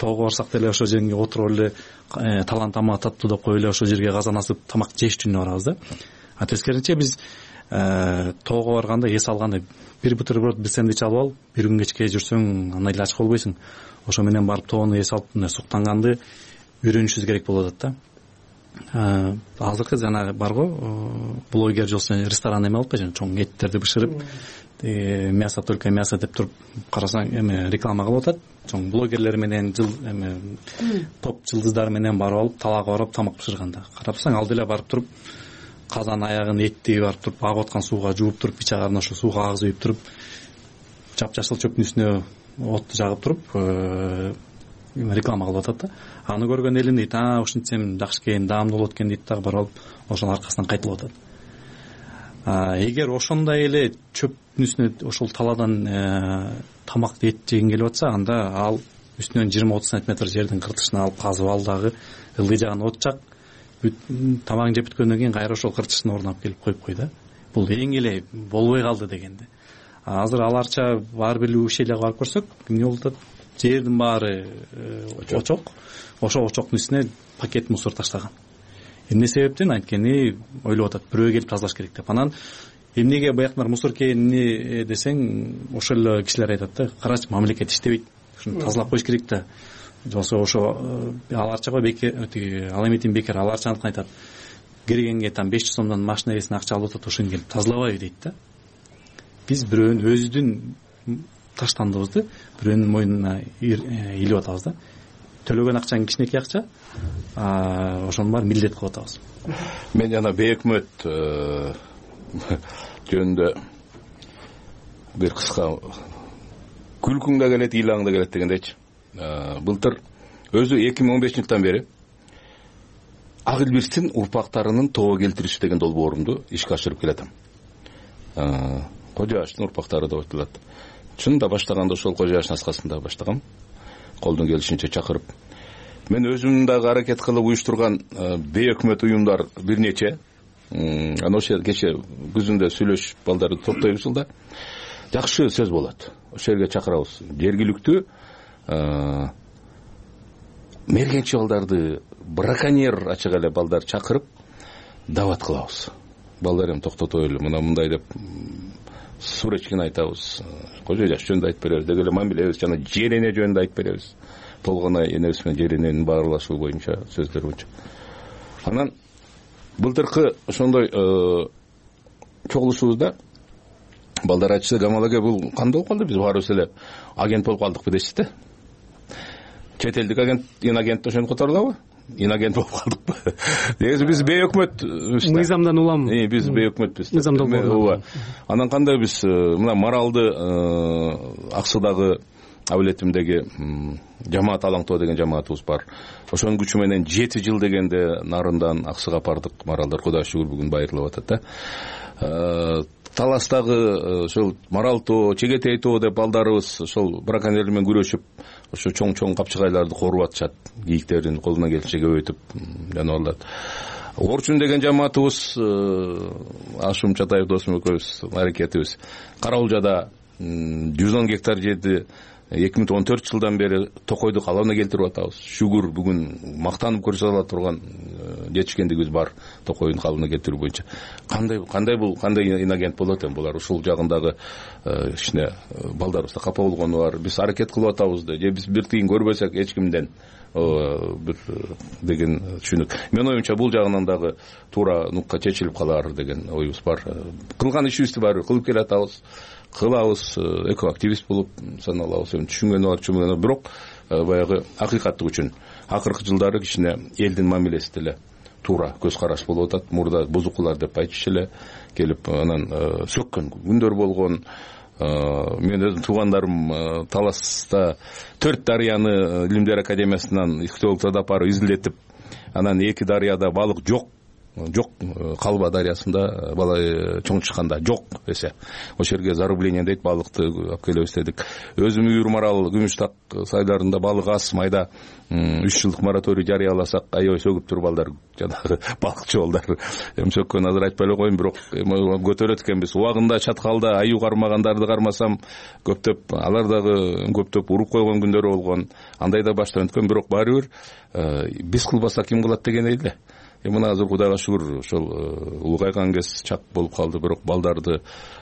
тоого барсак деле ошол жерге отуруп эле талан тамак таттуу деп коюп эле ошол жерге казан асып тамак жеш үчүн барабыз да. Тескерисинче биз тоого барганда эс алганда бир бутерброд бир сэндвич алып алып бир күн кечке жүрсөң андай эле ач болбойсуң. Ошо менен барып тоону эс алып мына суктанганды үйрөнүшүбүз керек болуп атат да. Азыркы жанагы барго блогер жолсо ресторан эме болуп атпайбы, чоң эттерди бышырып мясо только мясо деп туруп карасаң эме реклама кылып атат. Чоң блогерлер менен топ жылдыздар менен барып алып талаага барып тамак бышырганда карасаң ал деле барып туруп казан аягын этти барып туруп агып аткан сууга жууп туруп пичагарын ошо сууга агызып үйүп туруп жапжашыл чөптүн үстүнө отту жагып туруп реклама кылып атат да. Аны көргөн элин дейт, ушинтсем жакшы экен, даамдуу болот экен дейт дагы барып алып ошонун аркасынан кайтылып атат. Эгер ошондой эле чөптүн үстүнө ошол таладан тамакты эт жегин келип атса, анда ал үстүнөн 20-30 сантиметр жердин кыртышын алып казып ал дагы ылдый жагын от жак, тамагын жеп бүткөндөн кийин кайра ошол кыртыштын ордуна алып келип коюп кой да. Бул эң эле болбой калды дегенде. Азыр аларча баары бир ушелге барып көрсөк, эмне болуп атат? Жердин баары очок, ошол очоктун үстүнө пакет мусор таштаган. Эмне себептен? Анткени ойлоп атат, бирөө келип тазалаш керек деп. Анан эмнеге буяктан мусор келини десең, ошол эле кишилер айтат да, карачы мамлекет иштебейт, ушуну тазалап коюш керек да. Жоксо ошо аларчага ал эметин бекер аларчаныктан айтат. Киргенге там 500 сомдон машина ээсине акча алып атат, ошону келип тазалабайбы дейт да. Биз бирөөнүн өзүдүн таштандыбызды бирөөнүн мойнуна илип атабыз да. Төлөгөн акчаң кичинекей акча, ошонун баарын милдет кылып атабыз. Мен жана бейөкмөт жөнүндө бир кыска күлкүң да келет, ыйлаң да келет дегендейчи. Былтыр өзү 2015-жылдан бери Ак эл бирсин урпактарынын тоого келтириши деген долбоорумду ишке ашырып келатам. Кожоаштын урпактары деп айтылат. Чынында баштаганда ошол Кожоаштын аскасында баштагам. Колдон келишинче чакырып. Мен өзүм дагы аракет кылып уюштурган бейөкмөт уюмдар бир нече. Аны ошо кече күзүндө сүйлөшүп балдарды топтойбуз да. Жакшы сөз болот. Ошол жерге чакырабыз. Жергиликтүү мергенчи балдарды, браконьер ачык эле балдар чакырып дават кылабыз. Балдар эми токтотобойлу, мындай деп суречкин айтабыз. Кожо жаш жөнүндө айтып беребиз, деги эле мамилебиз, жана жерене жөнүндө айтып беребиз. Толгона энебиз менен жерененин баарлашуу боюнча, сөздөр боюнча. Анан былтыркы ошондой чогулушубузда балдар айтышты, Камал аке, бул кандай болуп калды? Биз баарыбыз эле агент болуп калдыкпы дешти. Чет элдик агент, инагент ошону которулабы? Инагент болуп калдыкпы? Негизи биз бейөкмөтбүз. Мыйзамдан улам. Биз бейөкмөтбүз. Мыйзамдан ооба. Анан кандай биз мына Маралды Аксудагы абилетимдеги жамаат Алаңтоо деген жамаатыбыз бар. Ошонун күчү менен 7 жыл дегенде Нарындан Аксыга бардык. Маралдар Кудайга шүгүр бүгүн байырылып атат да. Таластагы ошол Маралтоо, Чегетей тоо деп балдарыбыз ошол браконьерлер менен күрөшүп, ошо чоң капчыгайларды коруп атышат, кийиктерин колунан келишинче көбөйтүп жаныбарларды. Орчун деген жамаатыбыз, Ашым Чатаев досум экөөбүз аракетибиз. Караулжада 110 гектар жерди 2014 жылдан бери токойду калыбына келтирип атабыз. Шүгүр бүгүн мактанып көрсөтө турган жетишкендигибиз бар токойдун калыбына келтирүү боюнча. Кандай инагент болот эми булар? Ушул жагындагы кичине балдарыбызда капа болгону бар. Биз аракет кылып атабыз да. Же биз бир тыйын көрбөсөк эч кимден бир деген түшүнүк. Мен оюмча бул жагынан дагы туура нукка чечилип калар деген оюбуз бар. Кылган ишибизди баары кылып келатабыз. Кылабыз, экоактивист болуп саналабыз, түшүнгөнү бар, түшүнбөгөнү бар. Бирок баягы акыйкаттык үчүн акыркы жылдары кичине элдин мамилеси деле туура көз караш болуп атат. Мурда бузукулар деп айтышчу эле келип анан сөккөн күндөр болгон. Мен өзүм туугандарым Таласта 4 дарыяны Илимдер академиясынан ихтиологторду апарып изилдетип, анан 2 дарыяда балык жок жок. Калба дарыясында бала чоң чыкканда жок эсе. Ошол жерге зарубление дейт, балыкты алып келебиз дедик. Өзүм Үйүр Марал, Күмүштак сайларында балык аз, майда 3 жылдык мораторий жарыяласак аябай сөгүп туруп балдар, жанагы балыкчы балдар эмчөккөн азыр айтпай эле коеюн, бирок көтөрөт экенбиз. Убагында чаткалда аю кармагандарды кармасам көптөп, алар дагы көптөп уруп койгон күндөрү болгон. Андай да баштан өткөн, бирок баары бир биз кылбасак ким кылат деген эле. Мына азыр Кудайга шүгүр ошол улгайган кез чак болуп калды, бирок балдарды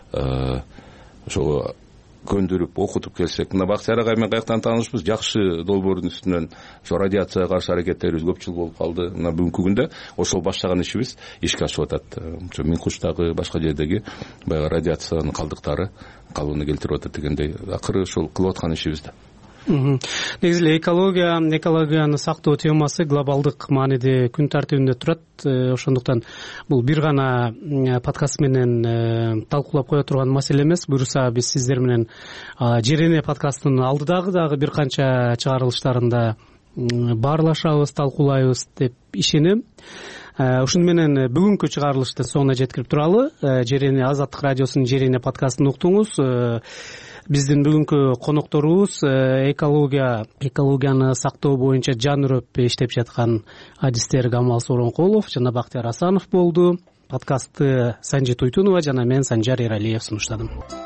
ошол көндүрүп окутуп келсек, мына Бактияр агай менен каяктан таанышпыз, жакшы долбоордун үстүнөн ошо радиацияга каршы аракеттерибиз көп жыл болуп калды. Мына бүгүнкү күндө ошол баштаган ишибиз ишке ашып атат. Ошо Минкуштагы башка жердеги баягы радиациянын калдыктары калыбына келтирип атат дегендей, акыры ошол кылып аткан ишибиз да. Негизи эле экологияны сактоо темасы глобалдык мааниде күн тартибинде турат. Ошондуктан бул бир гана подкаст менен талкуулап кое турган маселе эмес. Буюрса биз сиздер менен Жер эне подкастынын алдыдагы дагы бир канча чыгарылыштарында баарлашабыз, талкуулайбыз деп ишенем. Ушуну менен бүгүнкү чыгарылыштын соңуна жеткирип туралы. Жер эне Азаттык радиосунун Жер эне подкастын уктуңуз. Биздин бүгүнкү конокторубуз экологияны сактоо боюнча жан үрөп иштеп жаткан адистер Камал Сооронкулов жана Бактияр Асанов болду. Подкастты Санжи Туйтунова жана мен Санжар Эралиев сунуштадым.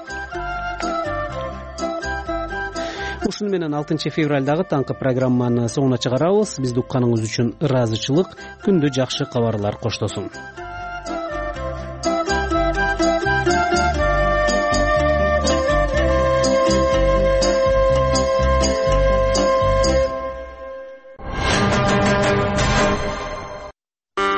Ушуну менен 6 февралдагы таңкы программаны соңуна чыгарабыз. Бизди укканыңыз үчүн ыраазычылык. Күндү жакшы кабарлар коштосун.